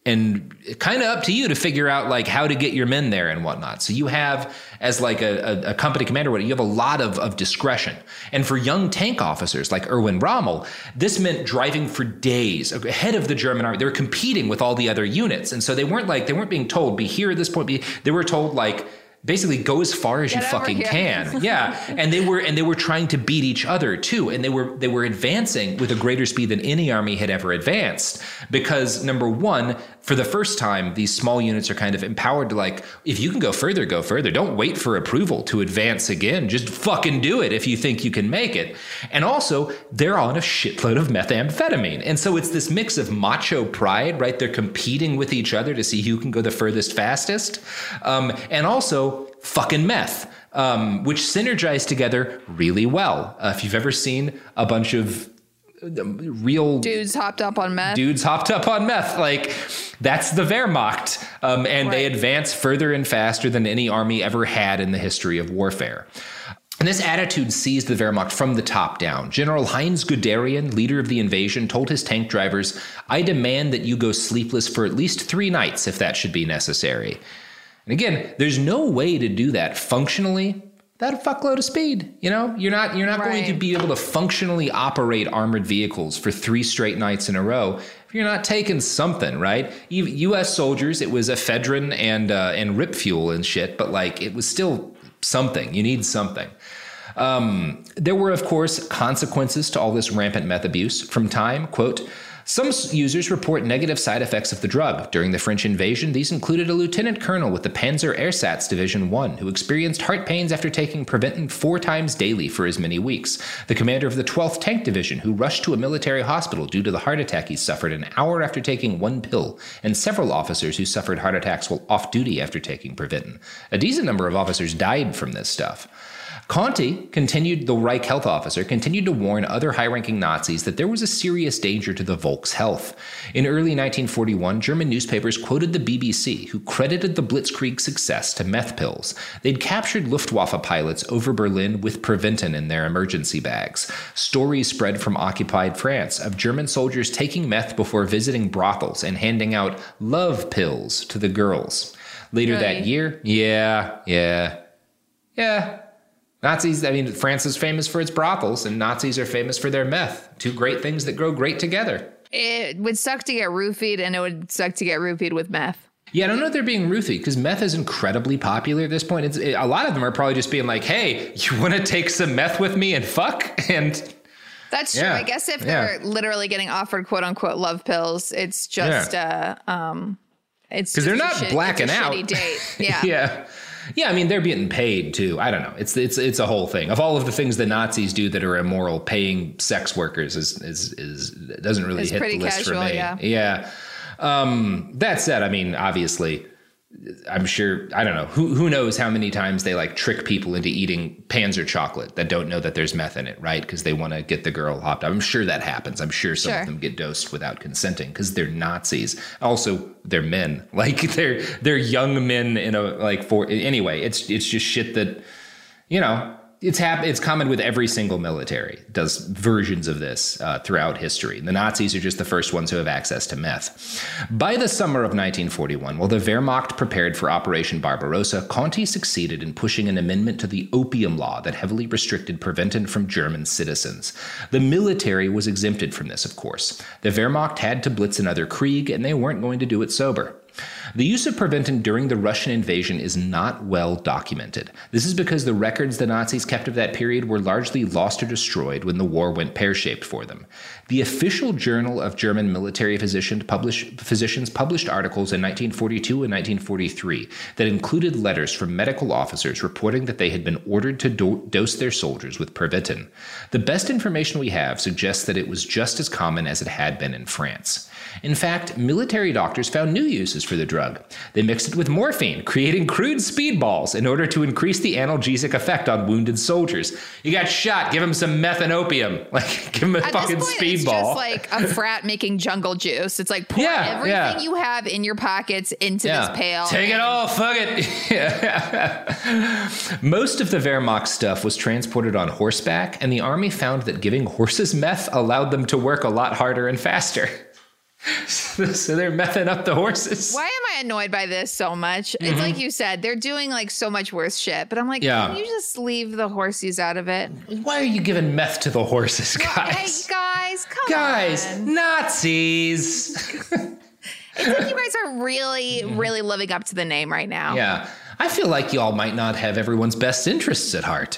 and kind of up to you to figure out like how to get your men there and whatnot. So you have, as like a, a, a company commander, you have a lot of, of discretion. And for young tank officers like Erwin Rommel, this meant driving for days ahead of the German army. They were competing with all the other units. And so they weren't like, they weren't being told, be here at this point. Be, they were told like, basically go as far as Get you fucking here. can. Yeah. And they were and they were trying to beat each other too. And they were they were advancing with a greater speed than any army had ever advanced. Because number one, for the first time, these small units are kind of empowered to like, if you can go further, go further. Don't wait for approval to advance again. Just fucking do it if you think you can make it. And also, they're on a shitload of methamphetamine. And so it's this mix of macho pride, right? They're competing with each other to see who can go the furthest, fastest. Um, and also fucking meth, um, which synergize together really well. Uh, if you've ever seen a bunch of real dudes hopped up on meth. Dudes hopped up on meth. Like, that's the Wehrmacht. Um, and right. They advance further and faster than any army ever had in the history of warfare. And this attitude seized the Wehrmacht from the top down. General Heinz Guderian, leader of the invasion, told his tank drivers, "I demand that you go sleepless for at least three nights if that should be necessary." And again, there's no way to do that functionally without a fuckload of speed. You know, you're not you're not right. going to be able to functionally operate armored vehicles for three straight nights in a row if you're not taking something, right? U S soldiers, it was ephedrine and uh, and rip fuel and shit, but like it was still something. You need something. Um, there were, of course, consequences to all this rampant meth abuse. From Time, quote, "Some users report negative side effects of the drug. During the French invasion, these included a lieutenant colonel with the Panzer Ersatz Division one who experienced heart pains after taking Preventin four times daily for as many weeks, the commander of the twelfth Tank Division who rushed to a military hospital due to the heart attack he suffered an hour after taking one pill, and several officers who suffered heart attacks while off duty after taking Preventin. A decent number of officers died from this stuff." Conti continued, the Reich health officer, continued to warn other high-ranking Nazis that there was a serious danger to the Volk's health. In early nineteen forty-one, German newspapers quoted the B B C, who credited the Blitzkrieg success to meth pills. They'd captured Luftwaffe pilots over Berlin with Preventin in their emergency bags. Stories spread from occupied France of German soldiers taking meth before visiting brothels and handing out love pills to the girls. Later Really? that year, yeah, yeah, yeah. Nazis, I mean, France is famous for its brothels, and Nazis are famous for their meth. Two great things that grow great together. It would suck to get roofied, and it would suck to get roofied with meth. Yeah, I don't know if they're being roofied, because meth is incredibly popular at this point. It's, it, a lot of them are probably just being like, hey, you want to take some meth with me and fuck? And that's true. Yeah, I guess if yeah. they're literally getting offered quote unquote love pills, it's just, Yeah. uh, um, it's because just they're a not shit- blacking it's a out. shitty date. Yeah. yeah. Yeah, I mean, they're getting paid, too. I don't know. It's it's it's a whole thing. Of all of the things the Nazis do that are immoral, paying sex workers is is, is doesn't really It's hit the pretty list casual, for me. yeah. Yeah. Um, that said, I mean, obviously, I'm sure, I don't know, who who knows how many times they like trick people into eating Panzer chocolate that don't know that there's meth in it, right? Because they want to get the girl hopped up. I'm sure that happens. I'm sure some Sure. of them get dosed without consenting because they're Nazis. Also, they're men. Like they're they're young men in a like for anyway. It's it's just shit that, you know. It's hap- It's common with every single military. It does versions of this uh, throughout history. The Nazis are just the first ones who have access to meth. By the summer of nineteen forty-one, while the Wehrmacht prepared for Operation Barbarossa, Conti succeeded in pushing an amendment to the Opium Law that heavily restricted Preventin from German citizens. The military was exempted from this, of course. The Wehrmacht had to blitz another Krieg, and they weren't going to do it sober. The use of Preventin during the Russian invasion is not well documented. This is because the records the Nazis kept of that period were largely lost or destroyed when the war went pear-shaped for them. The official Journal of German Military Physicians published, physicians published articles in nineteen forty-two and nineteen forty-three that included letters from medical officers reporting that they had been ordered to do- dose their soldiers with Preventin. The best information we have suggests that it was just as common as it had been in France. In fact, military doctors found new uses for the drug. They mixed it with morphine, creating crude speedballs in order to increase the analgesic effect on wounded soldiers. You got shot, give him some meth and opium. Like, give him a At fucking this point, speedball. it's just like a frat making jungle juice. It's like pour Yeah, everything yeah. you have in your pockets into Yeah. this pail. Take it all, fuck it. Yeah. Most of the Wehrmacht stuff was transported on horseback, and the army found that giving horses meth allowed them to work a lot harder and faster. So they're mething up the horses. Why am I annoyed by this so much? It's Mm-hmm. like you said, they're doing like so much worse shit. But I'm like, Yeah. can you just leave the horses out of it? Why are you giving meth to the horses, Hey, guys? guys, come Guys, on. Nazis. It's like you guys are really, really living up to the name right now. Yeah. I feel like y'all might not have everyone's best interests at heart.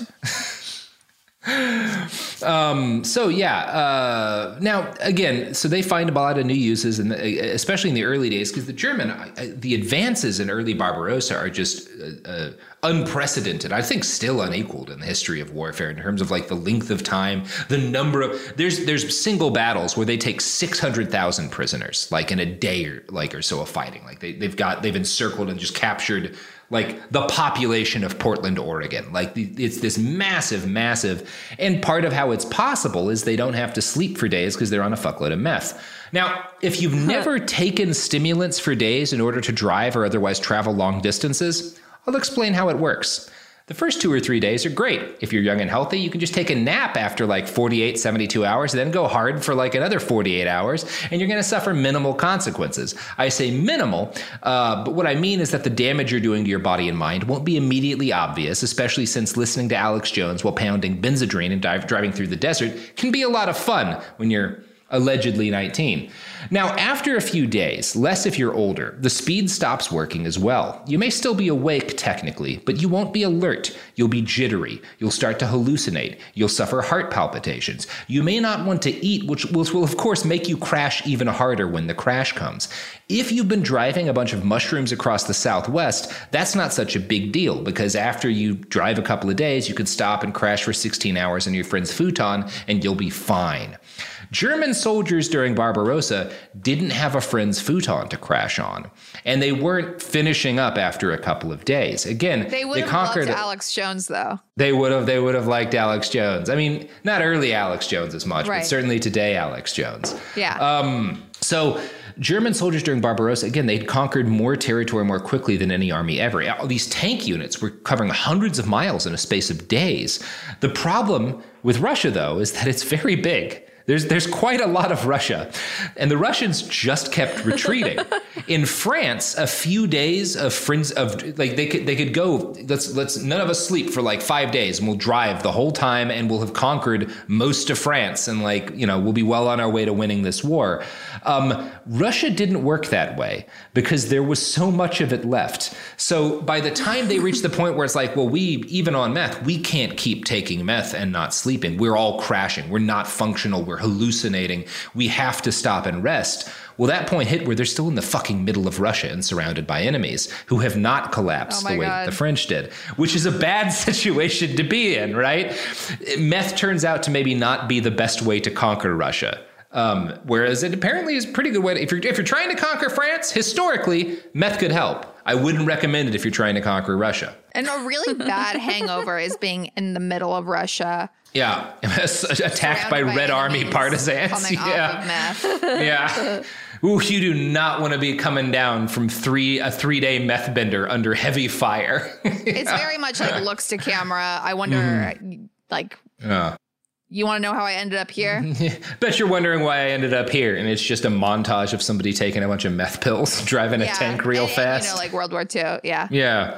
um, so yeah, uh, now again, so they find a lot of new uses, and especially in the early days, because the German, uh, the advances in early Barbarossa are just uh, uh, unprecedented. I think still unequaled in the history of warfare in terms of like the length of time, the number of there's there's single battles where they take six hundred thousand prisoners, like in a day or like or so of fighting. Like they they've got they've encircled and just captured like the population of Portland, Oregon. Like it's this massive, massive, and part of how it's possible is they don't have to sleep for days because they're on a fuckload of meth. Now, if you've never taken stimulants for days in order to drive or otherwise travel long distances, I'll explain how it works. The first two or three days are great. If you're young and healthy, you can just take a nap after like forty-eight, seventy-two hours, then go hard for like another forty-eight hours, and you're going to suffer minimal consequences. I say minimal, uh, but what I mean is that the damage you're doing to your body and mind won't be immediately obvious, especially since listening to Alex Jones while pounding Benzedrine and dive, driving through the desert can be a lot of fun when you're allegedly nineteen. Now, after a few days, less if you're older, the speed stops working as well. You may still be awake technically, but you won't be alert. You'll be jittery. You'll start to hallucinate. You'll suffer heart palpitations. You may not want to eat, which will, will of course make you crash even harder when the crash comes. If you've been driving a bunch of mushrooms across the Southwest, that's not such a big deal because after you drive a couple of days, you could stop and crash for sixteen hours on your friend's futon and you'll be fine. German soldiers during Barbarossa didn't have a friend's futon to crash on, and they weren't finishing up after a couple of days. Again, They would they have conquered. loved Alex Jones, though. They would have. They would have liked Alex Jones. I mean, not early Alex Jones as much, Right. but certainly today Alex Jones. Yeah. Um, so German soldiers during Barbarossa, again, they'd conquered more territory more quickly than any army ever. All these tank units were covering hundreds of miles in a space of days. The problem with Russia, though, is that it's very big. There's there's quite a lot of Russia, and the Russians just kept retreating. In France, a few days of friends of like they could they could go. Let's let's none of us sleep for like five days, and we'll drive the whole time, and we'll have conquered most of France, and like you know we'll be well on our way to winning this war. Um, Russia didn't work that way because there was so much of it left. So by the time they reached the point where it's like, well, we even on meth, we can't keep taking meth and not sleeping. We're all crashing. We're not functional. We're hallucinating. We have to stop and rest. Well, that point hit where they're still in the fucking middle of Russia and surrounded by enemies who have not collapsed Oh my the way that God. the French did, which is a bad situation to be in, right? Meth turns out to maybe not be the best way to conquer Russia. Um, whereas it apparently is a pretty good way. To, if you're if you're trying to conquer France, historically, meth could help. I wouldn't recommend it if you're trying to conquer Russia. And a really bad hangover is being in the middle of Russia. Yeah, attacked by surrounded Red Army enemies partisans. coming off of Yeah, meth. yeah. Ooh, you do not want to be coming down from three a three day meth bender under heavy fire. It's very much like looks to camera. I wonder, Mm-hmm. like, Yeah. you want to know how I ended up here? Bet you're wondering why I ended up here, and it's just a montage of somebody taking a bunch of meth pills, driving a tank real and, and, fast. you know, like World War Two. Yeah. Yeah.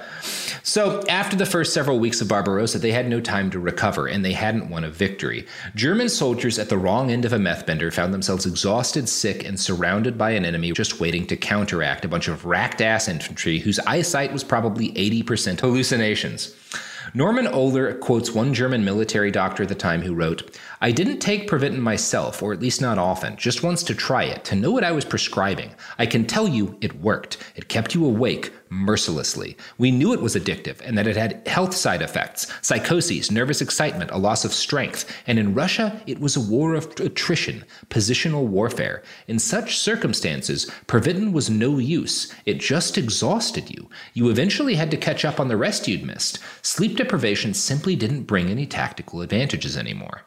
So after the first several weeks of Barbarossa, they had no time to recover, and they hadn't won a victory. German soldiers at the wrong end of a meth bender found themselves exhausted, sick, and surrounded by an enemy just waiting to counteract a bunch of racked-ass infantry whose eyesight was probably eighty percent hallucinations. Norman Ohler quotes one German military doctor at the time who wrote, "I didn't take Preventin myself, or at least not often, just once to try it, to know what I was prescribing. I can tell you it worked. It kept you awake mercilessly. We knew it was addictive and that it had health side effects, psychoses, nervous excitement, a loss of strength. And in Russia, it was a war of attrition, positional warfare. In such circumstances, Preventin was no use. It just exhausted you. You eventually had to catch up on the rest you'd missed. Sleep deprivation simply didn't bring any tactical advantages anymore."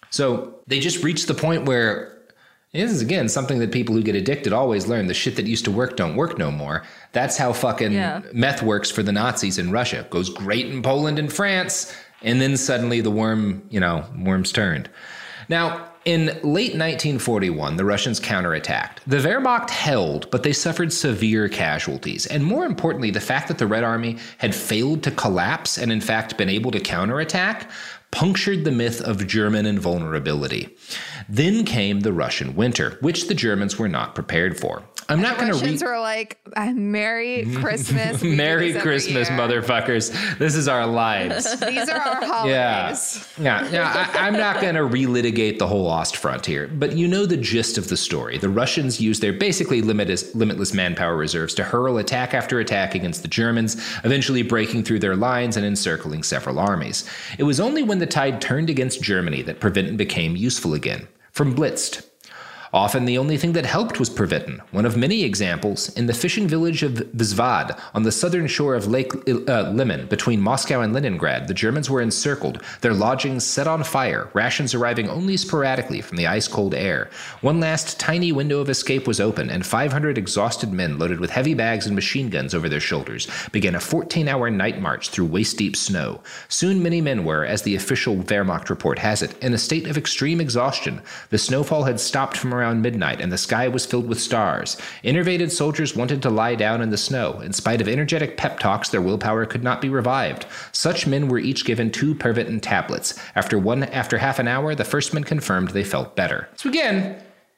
So they just reached the point where this is, again, something that people who get addicted always learn. The shit that used to work don't work no more. That's how fucking Yeah. meth works for the Nazis in Russia. It goes great in Poland and France, and then suddenly the worm, you know, worm's turned. Now, In late nineteen forty-one, the Russians counterattacked. The Wehrmacht held, but they suffered severe casualties. And more importantly, the fact that the Red Army had failed to collapse and in fact been able to counterattack punctured the myth of German invulnerability. Then came the Russian winter, which the Germans were not prepared for. I'm not going to read. Russians were like, "Merry Christmas, we Merry do this every Christmas, year. motherfuckers! This is our lives." These are our Yeah, holidays." yeah, yeah. I, I'm not going to relitigate the whole Ostfront here, but you know the gist of the story. The Russians used their basically limitless, limitless manpower reserves to hurl attack after attack against the Germans, eventually breaking through their lines and encircling several armies. It was only when the tide turned against Germany that Preventin became useful again. From Blitzed. Often the only thing that helped was Preventin. One of many examples, in the fishing village of Vzvad, on the southern shore of Lake uh, Lemon, between Moscow and Leningrad, the Germans were encircled, their lodgings set on fire, rations arriving only sporadically from the ice-cold air. One last tiny window of escape was open, and five hundred exhausted men loaded with heavy bags and machine guns over their shoulders began a fourteen-hour night march through waist-deep snow. Soon many men were, as the official Wehrmacht report has it, in a state of extreme exhaustion. The snowfall had stopped from around midnight, and the sky was filled with stars. Enervated soldiers wanted to lie down in the snow. In spite of energetic pep talks, their willpower could not be revived. Such men were each given two Pervitin tablets. After one, after half an hour, the first men confirmed they felt better. So again,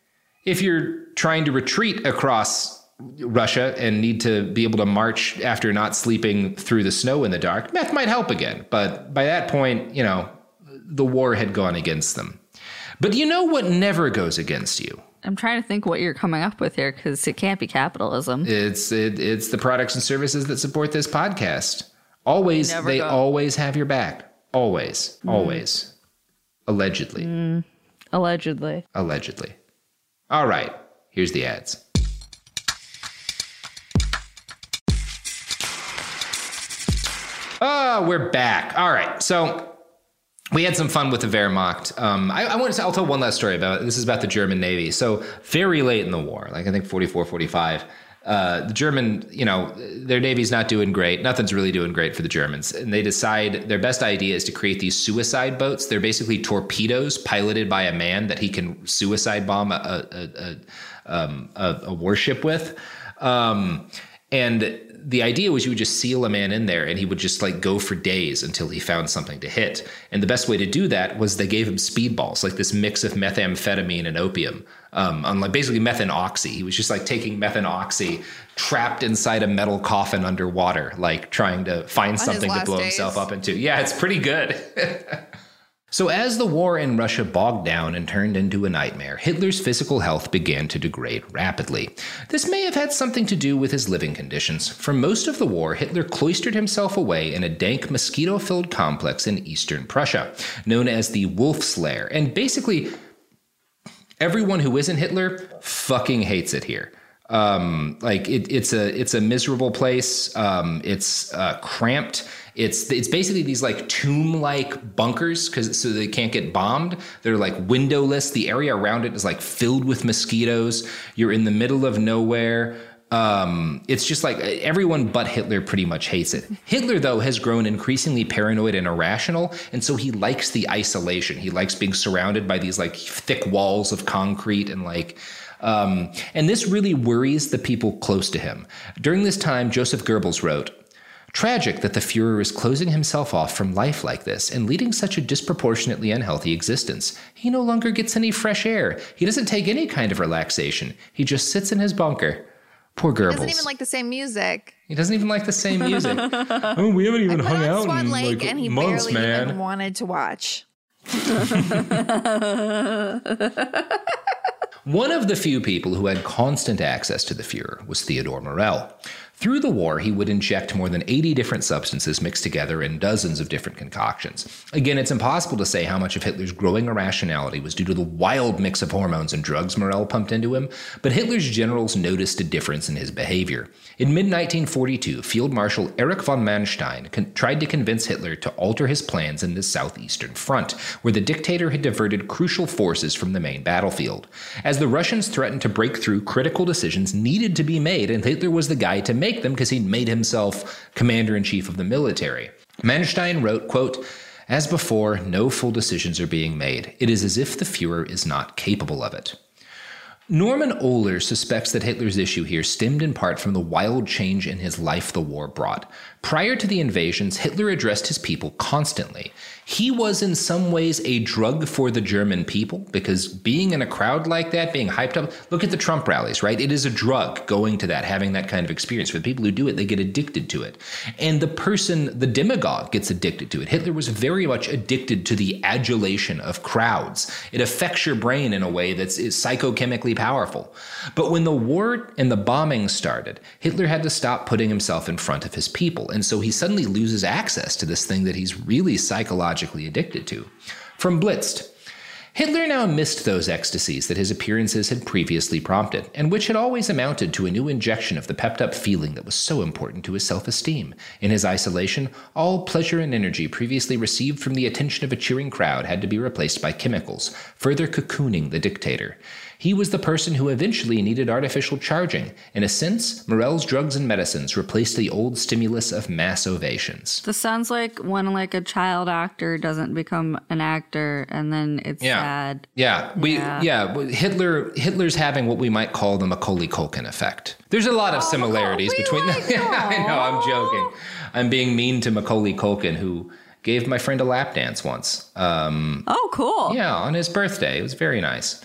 if you're trying to retreat across Russia and need to be able to march after not sleeping through the snow in the dark, meth might help again. But by that point, you know, the war had gone against them. But you know what never goes against you? I'm trying to think what you're coming up with here, because it can't be capitalism. It's it, it's the products and services that support this podcast. Always, Never they go. always have your back. Always, mm. always. Allegedly. Mm. Allegedly. Allegedly. All right, here's the ads. Oh, we're back. All right, so we had some fun with the Wehrmacht. Um, I, I want to. I'll tell one last story about it. This is about the German Navy. So very late in the war, like I think forty-four, forty-five, uh, the German, you know, their Navy's not doing great. Nothing's really doing great for the Germans. And they decide their best idea is to create these suicide boats. They're basically torpedoes piloted by a man that he can suicide bomb a, a, a, um, a, a warship with. Um, and the idea was you would just seal a man in there and he would just like go for days until he found something to hit. And the best way to do that was they gave him speedballs, like this mix of methamphetamine and opium, um, on like basically methanoxy. He was just like taking methanoxy trapped inside a metal coffin underwater, like trying to find On something his to blow last days. himself up into. Yeah, it's pretty good. So as the war in Russia bogged down and turned into a nightmare, Hitler's physical health began to degrade rapidly. This may have had something to do with his living conditions. For most of the war, Hitler cloistered himself away in a dank, mosquito-filled complex in eastern Prussia, known as the Wolf's Lair. And basically, everyone who isn't Hitler fucking hates it here. Um, like it, it's a it's a miserable place. Um, it's uh, cramped. It's it's basically these like tomb-like bunkers because so they can't get bombed. They're like windowless. The area around it is like filled with mosquitoes. You're in the middle of nowhere. Um, it's just like everyone but Hitler pretty much hates it. Hitler, though, has grown increasingly paranoid and irrational, and so he likes the isolation. He likes being surrounded by these like thick walls of concrete and like. Um, and this really worries the people close to him. During this time, Joseph Goebbels wrote, "Tragic that the Fuhrer is closing himself off from life like this and leading such a disproportionately unhealthy existence. He no longer gets any fresh air. He doesn't take any kind of relaxation. He just sits in his bunker." Poor Goebbels. He doesn't even like the same music. He doesn't even like the same music. Oh, we haven't even I put hung on out Swan in Lake like and he months, barely man. even wanted to watch. One of the few people who had constant access to the Fuhrer was Theodor Morell. Through the war, he would inject more than eighty different substances mixed together in dozens of different concoctions. Again, it's impossible to say how much of Hitler's growing irrationality was due to the wild mix of hormones and drugs Morell pumped into him, but Hitler's generals noticed a difference in his behavior. In mid nineteen forty-two, Field Marshal Erich von Manstein con- tried to convince Hitler to alter his plans in the southeastern front, where the dictator had diverted crucial forces from the main battlefield. As the Russians threatened to break through, critical decisions needed to be made, and Hitler was the guy to make them because he'd made himself commander-in-chief of the military. Manstein wrote, quote, As before, no full decisions are being made. It is as if the Fuhrer is not capable of it. Norman Ohler suspects that Hitler's issue here stemmed in part from the wild change in his life the war brought. Prior to the invasions, Hitler addressed his people constantly. He was in some ways a drug for the German people, because being in a crowd like that, being hyped up, look at the Trump rallies, right? It is a drug going to that, having that kind of experience. For the people who do it, they get addicted to it. And the person, the demagogue, gets addicted to it. Hitler was very much addicted to the adulation of crowds. It affects your brain in a way that's is psychochemically powerful. But when the war and the bombing started, Hitler had to stop putting himself in front of his people. And so he suddenly loses access to this thing that he's really psychologically addicted to. From Blitzed, Hitler now missed those ecstasies that his appearances had previously prompted, and which had always amounted to a new injection of the pepped-up feeling that was so important to his self-esteem. In his isolation, all pleasure and energy previously received from the attention of a cheering crowd had to be replaced by chemicals, further cocooning the dictator. He was the person who eventually needed artificial charging. In a sense, Morell's drugs and medicines replaced the old stimulus of mass ovations. This sounds like when like a child actor doesn't become an actor and then it's yeah. sad. Yeah, we yeah. yeah, Hitler Hitler's having what we might call the Macaulay Culkin effect. There's a lot of oh, similarities Macaulay, between them. Yeah, I know, I'm joking. I'm being mean to Macaulay Culkin, who gave my friend a lap dance once. Um, oh, cool. Yeah, on his birthday. It was very nice.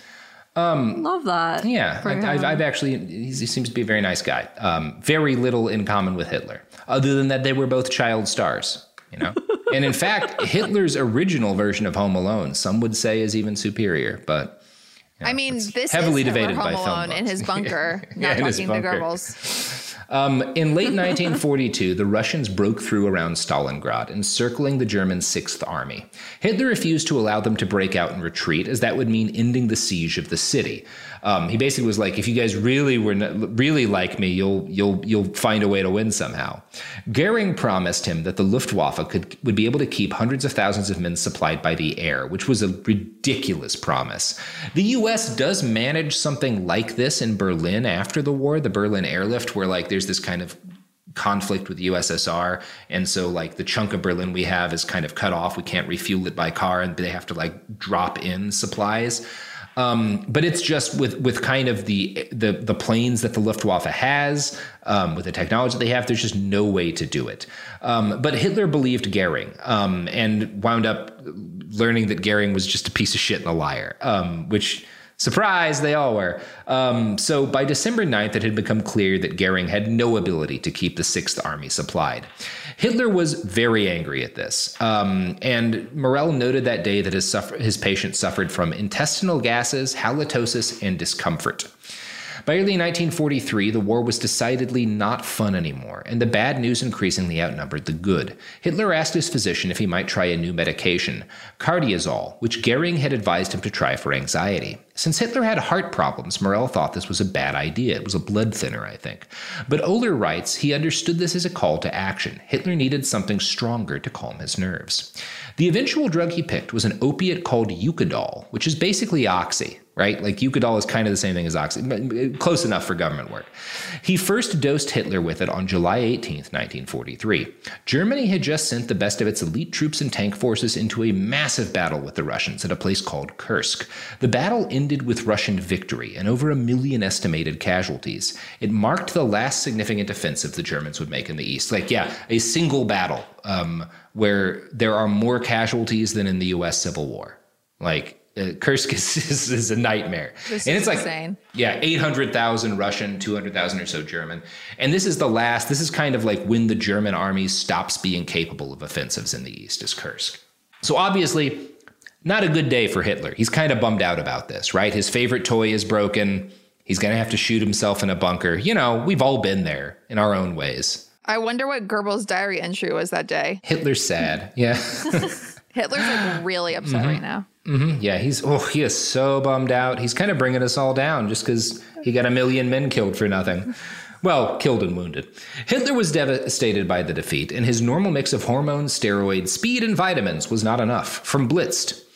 Um, Love that. Yeah, I, I've, I've actually, he seems to be a very nice guy. Um, very little in common with Hitler, other than that they were both child stars, you know? And in fact, Hitler's original version of Home Alone, some would say, is even superior, but you know, I mean, this heavily is debated Home by Alone film in his bunker, yeah, not talking to Goebbels. Um, in late nineteen forty-two, the Russians broke through around Stalingrad, encircling the German Sixth Army. Hitler refused to allow them to break out and retreat, as that would mean ending the siege of the city. Um, he basically was like, if you guys really were not, really like me, you'll you'll you'll find a way to win somehow. Goering promised him that the Luftwaffe could would be able to keep hundreds of thousands of men supplied by the air, which was a ridiculous promise. The U S does manage something like this in Berlin after the war, the Berlin airlift, where like there's this kind of conflict with the U S S R, and so like the chunk of Berlin we have is kind of cut off. We can't refuel it by car, and they have to like drop in supplies. Um, but it's just with with kind of the the the planes that the Luftwaffe has, um, with the technology they have, there's just no way to do it. Um, but Hitler believed Goering, um, and wound up learning that Goering was just a piece of shit and a liar, um, which, surprise, they all were. Um, so by December ninth, it had become clear that Goering had no ability to keep the Sixth Army supplied. Hitler was very angry at this, um, and Morell noted that day that his, suffer- his patient suffered from intestinal gases, halitosis, and discomfort. By early nineteen forty-three, the war was decidedly not fun anymore, and the bad news increasingly outnumbered the good. Hitler asked his physician if he might try a new medication, cardiazol, which Goering had advised him to try for anxiety. Since Hitler had heart problems, Morell thought this was a bad idea. It was a blood thinner, I think. But Ohler writes he understood this as a call to action. Hitler needed something stronger to calm his nerves. The eventual drug he picked was an opiate called Eucadol, which is basically Oxy, right? Like Eucadol is kind of the same thing as Oxy, but close enough for government work. He first dosed Hitler with it on July eighteenth, nineteen forty-three. Germany had just sent the best of its elite troops and tank forces into a massive battle with the Russians at a place called Kursk. The battle ended with Russian victory and over a million estimated casualties. It marked the last significant offensive the Germans would make in the East. Like, yeah, a single battle um, where there are more casualties than in the U S Civil War. Like, Uh, Kursk is, is, is a nightmare. This and is it's like, insane. yeah, eight hundred thousand Russian, two hundred thousand or so German. And this is the last, this is kind of like when the German army stops being capable of offensives in the East, is Kursk. So obviously, not a good day for Hitler. He's kind of bummed out about this, right? His favorite toy is broken. He's going to have to shoot himself in a bunker. You know, we've all been there in our own ways. I wonder what Goebbels' diary entry was that day. Hitler's sad. Yeah. Hitler's like really upset mm-hmm. right now. Mm-hmm. Yeah, he's oh, he is so bummed out. He's kind of bringing us all down just because he got a million men killed for nothing. Well, killed and wounded. Hitler was devastated by the defeat, and his normal mix of hormones, steroids, speed, and vitamins was not enough. From Blitzed,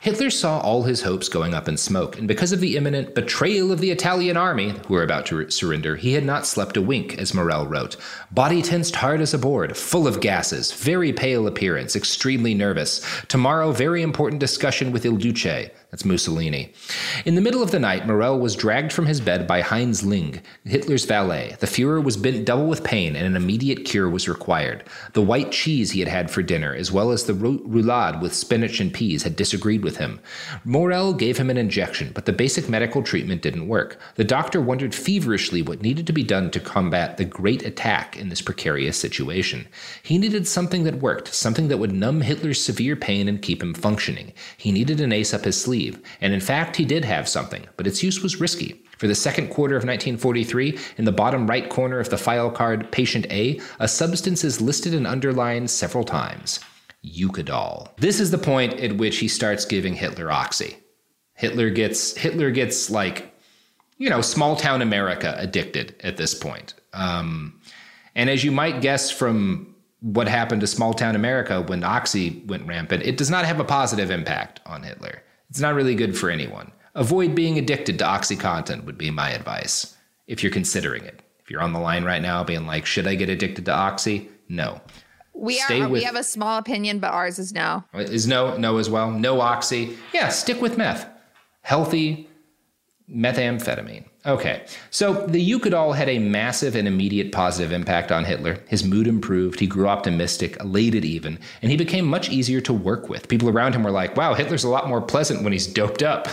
Hitler saw all his hopes going up in smoke, and because of the imminent betrayal of the Italian army, who were about to re- surrender, he had not slept a wink, as Morel wrote. Body tensed hard as a board, full of gases, very pale appearance, extremely nervous. Tomorrow, very important discussion with Il Duce. That's Mussolini. In the middle of the night, Morel was dragged from his bed by Heinz Ling, Hitler's valet. The Fuhrer was bent double with pain, and an immediate cure was required. The white cheese he had had for dinner, as well as the roulade with spinach and peas, had disagreed with him. Morel gave him an injection, but the basic medical treatment didn't work. The doctor wondered feverishly what needed to be done to combat the great attack in this precarious situation. He needed something that worked, something that would numb Hitler's severe pain and keep him functioning. He needed an ace up his sleeve. And in fact, he did have something, but its use was risky. For the second quarter of nineteen forty-three, in the bottom right corner of the file card Patient A, a substance is listed and underlined several times. Eucadol. This is the point at which he starts giving Hitler oxy. Hitler gets, Hitler gets like, you know, small town America addicted at this point. Um, and as you might guess from what happened to small town America when oxy went rampant, it does not have a positive impact on Hitler. It's not really good for anyone. Avoid being addicted to OxyContin would be my advice, if you're considering it. If you're on the line right now being like, should I get addicted to oxy? No. We Stay are. with, we have a small opinion, but ours is no. Is no, no as well. No oxy. Yeah, stick with meth. Healthy methamphetamine. Okay, so the Eucadol had a massive and immediate positive impact on Hitler. His mood improved, he grew optimistic, elated even, and he became much easier to work with. People around him were like, wow, Hitler's a lot more pleasant when he's doped up.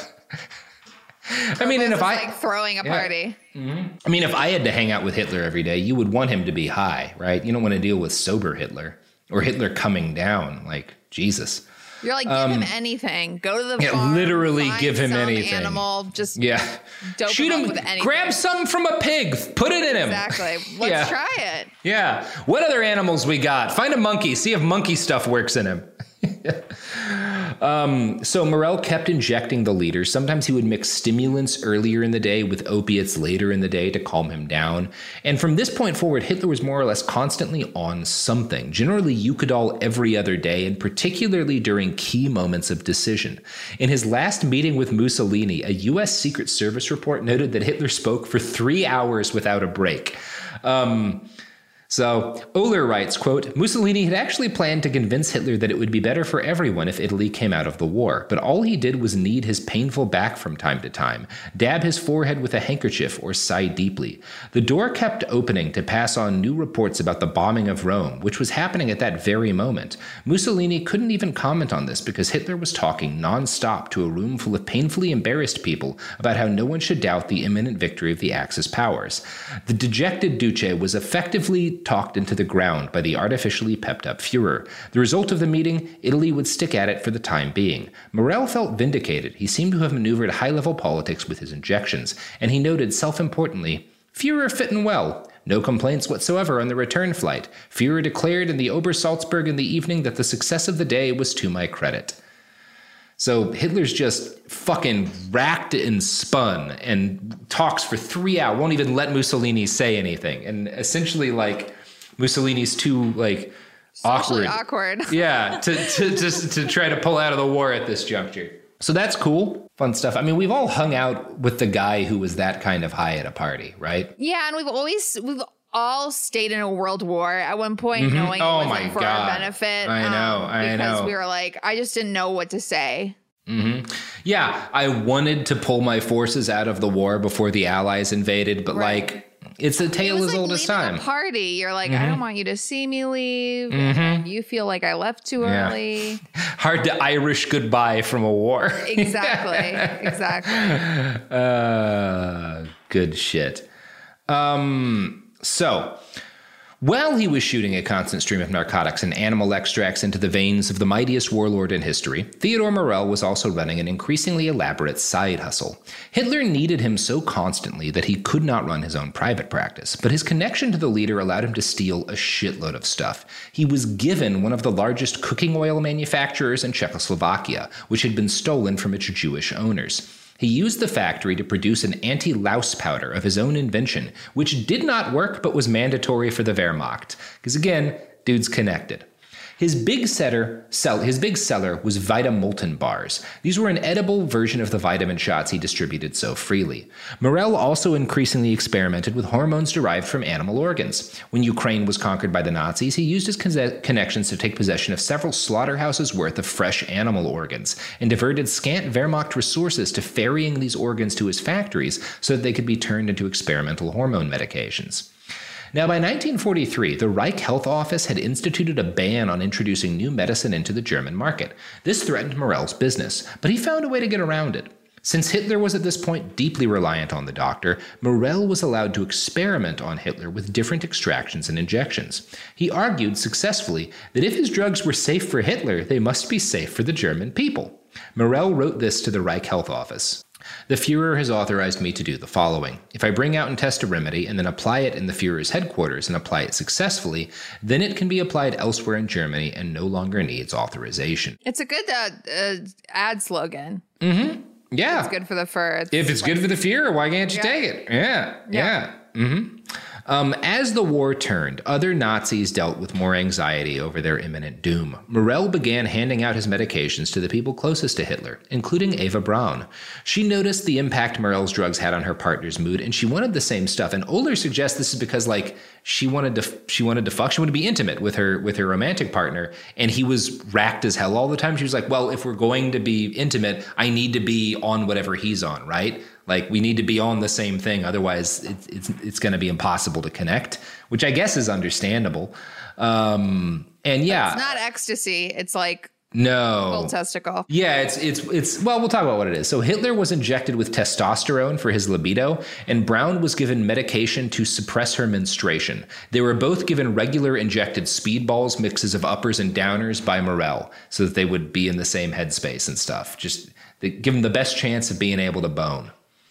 I mean, and if I... like throwing a yeah. party. Mm-hmm. I mean, if I had to hang out with Hitler every day, you would want him to be high, right? You don't want to deal with sober Hitler or Hitler coming down, like, Jesus. You're like, give um, him anything. Go to the yeah, farm. Literally find give him some anything. Animal, just yeah. dope Shoot him, him. With anything. Grab some from a pig. Put it in him. Exactly. Let's yeah. try it. Yeah. What other animals we got? Find a monkey. See if monkey stuff works in him. um, so Morel kept injecting the leader. Sometimes he would mix stimulants earlier in the day with opiates later in the day to calm him down. And from this point forward, Hitler was more or less constantly on something, generally Eucadol every other day, and particularly during key moments of decision. In his last meeting with Mussolini, a U S Secret Service report noted that Hitler spoke for three hours without a break. Um... So Oehler writes, quote, Mussolini had actually planned to convince Hitler that it would be better for everyone if Italy came out of the war, but all he did was knead his painful back from time to time, dab his forehead with a handkerchief, or sigh deeply. The door kept opening to pass on new reports about the bombing of Rome, which was happening at that very moment. Mussolini couldn't even comment on this because Hitler was talking nonstop to a room full of painfully embarrassed people about how no one should doubt the imminent victory of the Axis powers. The dejected Duce was effectively talked into the ground by the artificially pepped-up Fuhrer. The result of the meeting, Italy would stick at it for the time being. Morel felt vindicated. He seemed to have maneuvered high-level politics with his injections, and he noted self-importantly, Fuhrer fitting well. No complaints whatsoever on the return flight. Fuhrer declared in the Obersalzberg in the evening that the success of the day was to my credit. So Hitler's just fucking racked and spun and talks for three hours, won't even let Mussolini say anything. And essentially, like, Mussolini's too, like, Socially awkward. awkward. yeah, to, to, to, to try to pull out of the war at this juncture. So that's cool. Fun stuff. I mean, we've all hung out with the guy who was that kind of high at a party, right? Yeah, and we've always... we've all stayed in a world war at one point, mm-hmm. knowing oh it wasn't for God. our benefit. I know, um, I because know. Because we were like, I just didn't know what to say. Mm-hmm. Yeah, I wanted to pull my forces out of the war before the Allies invaded, but right. like, it's a tale as like old as time. A party, you're like, mm-hmm. I don't want you to see me leave. Mm-hmm. You feel like I left too yeah. early. Hard to Irish goodbye from a war. Exactly, exactly. Uh, good shit. Um, so. While he was shooting a constant stream of narcotics and animal extracts into the veins of the mightiest warlord in history, Theodor Morel was also running an increasingly elaborate side hustle. Hitler needed him so constantly that he could not run his own private practice, but his connection to the leader allowed him to steal a shitload of stuff. He was given one of the largest cooking oil manufacturers in Czechoslovakia, which had been stolen from its Jewish owners. He used the factory to produce an anti-louse powder of his own invention, which did not work but was mandatory for the Wehrmacht. Because again, dude's connected. His big setter, sell, his big seller was Vitamoltin bars. These were an edible version of the vitamin shots he distributed so freely. Morel also increasingly experimented with hormones derived from animal organs. When Ukraine was conquered by the Nazis, he used his con- connections to take possession of several slaughterhouses worth of fresh animal organs and diverted scant Wehrmacht resources to ferrying these organs to his factories so that they could be turned into experimental hormone medications. Now, by nineteen forty-three, the Reich Health Office had instituted a ban on introducing new medicine into the German market. This threatened Morel's business, but he found a way to get around it. Since Hitler was at this point deeply reliant on the doctor, Morel was allowed to experiment on Hitler with different extractions and injections. He argued successfully that if his drugs were safe for Hitler, they must be safe for the German people. Morel wrote this to the Reich Health Office. The Fuhrer has authorized me to do the following. If I bring out and test a remedy and then apply it in the Fuhrer's headquarters and apply it successfully, then it can be applied elsewhere in Germany and no longer needs authorization. It's a good uh, uh, ad slogan. Mm-hmm. Yeah. It's good for the fur. It's if it's like, good for the Fuhrer, why can't you yeah. take it? Yeah. Yeah. Yeah. Mm-hmm. Um, as the war turned, other Nazis dealt with more anxiety over their imminent doom. Morel began handing out his medications to the people closest to Hitler, including Eva Braun. She noticed the impact Morel's drugs had on her partner's mood, and she wanted the same stuff. And Oehler suggests this is because, like, she wanted to she wanted to fuck, she wanted to be intimate with her with her romantic partner, and he was racked as hell all the time. She was like, well, if we're going to be intimate, I need to be on whatever he's on, right? Like, we need to be on the same thing. Otherwise, it's it's, it's going to be impossible to connect, which I guess is understandable. Um, and yeah. It's not ecstasy. It's like no full testicle. Yeah, it's it's it's well, we'll talk about what it is. So Hitler was injected with testosterone for his libido, and Braun was given medication to suppress her menstruation. They were both given regular injected speedballs, mixes of uppers and downers by Morel, so that they would be in the same headspace and stuff. Just they, give them the best chance of being able to bone.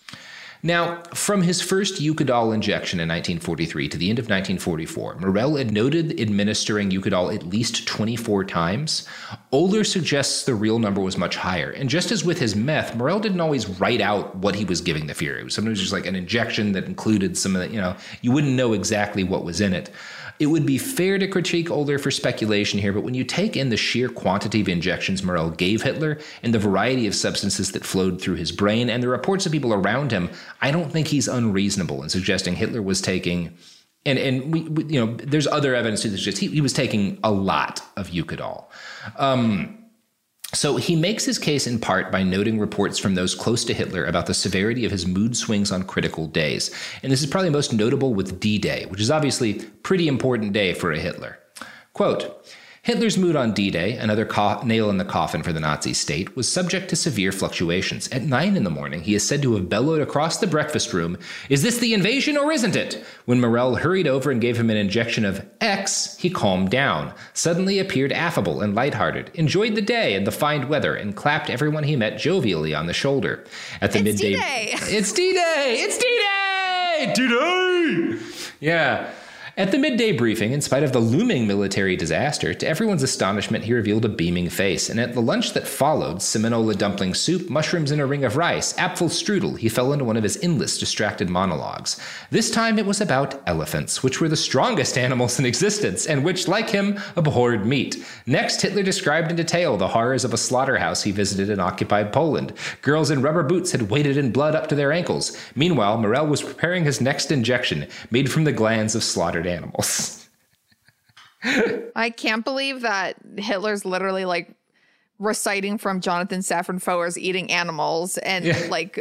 Now, from his first Eucadol injection in nineteen forty-three to the end of nineteen forty-four, Morel had noted administering Eucadol at least twenty-four times. Oehler suggests the real number was much higher. And just as with his meth, Morel didn't always write out what he was giving the Fuhrer. It was sometimes just like an injection that included some of the, you know, you wouldn't know exactly what was in it. It would be fair to critique Oehler for speculation here, but when you take in the sheer quantity of injections Morel gave Hitler and the variety of substances that flowed through his brain and the reports of people around him, I don't think he's unreasonable in suggesting Hitler was taking, and and we, we you know, there's other evidence to suggest he, he was taking a lot of Eucadol. Um, So he makes his case in part by noting reports from those close to Hitler about the severity of his mood swings on critical days. And this is probably most notable with D-Day, which is obviously a pretty important day for a Hitler. Quote, Hitler's mood on D-Day, another co- nail in the coffin for the Nazi state, was subject to severe fluctuations. At nine in the morning, he is said to have bellowed across the breakfast room, "Is this the invasion or isn't it?" When Morel hurried over and gave him an injection of X, he calmed down, suddenly appeared affable and lighthearted, enjoyed the day and the fine weather, and clapped everyone he met jovially on the shoulder. At the It's midday, D-Day! It's D-Day! It's D-Day! D-Day! Yeah. At the midday briefing, in spite of the looming military disaster, to everyone's astonishment, he revealed a beaming face. And at the lunch that followed, Seminola dumpling soup, mushrooms in a ring of rice, apfel strudel, he fell into one of his endless distracted monologues. This time it was about elephants, which were the strongest animals in existence, and which, like him, abhorred meat. Next, Hitler described in detail the horrors of a slaughterhouse he visited in occupied Poland. Girls in rubber boots had waded in blood up to their ankles. Meanwhile, Morel was preparing his next injection, made from the glands of slaughtered animals. I can't believe that Hitler's literally like reciting from Jonathan Safran Foer's Eating Animals and yeah. like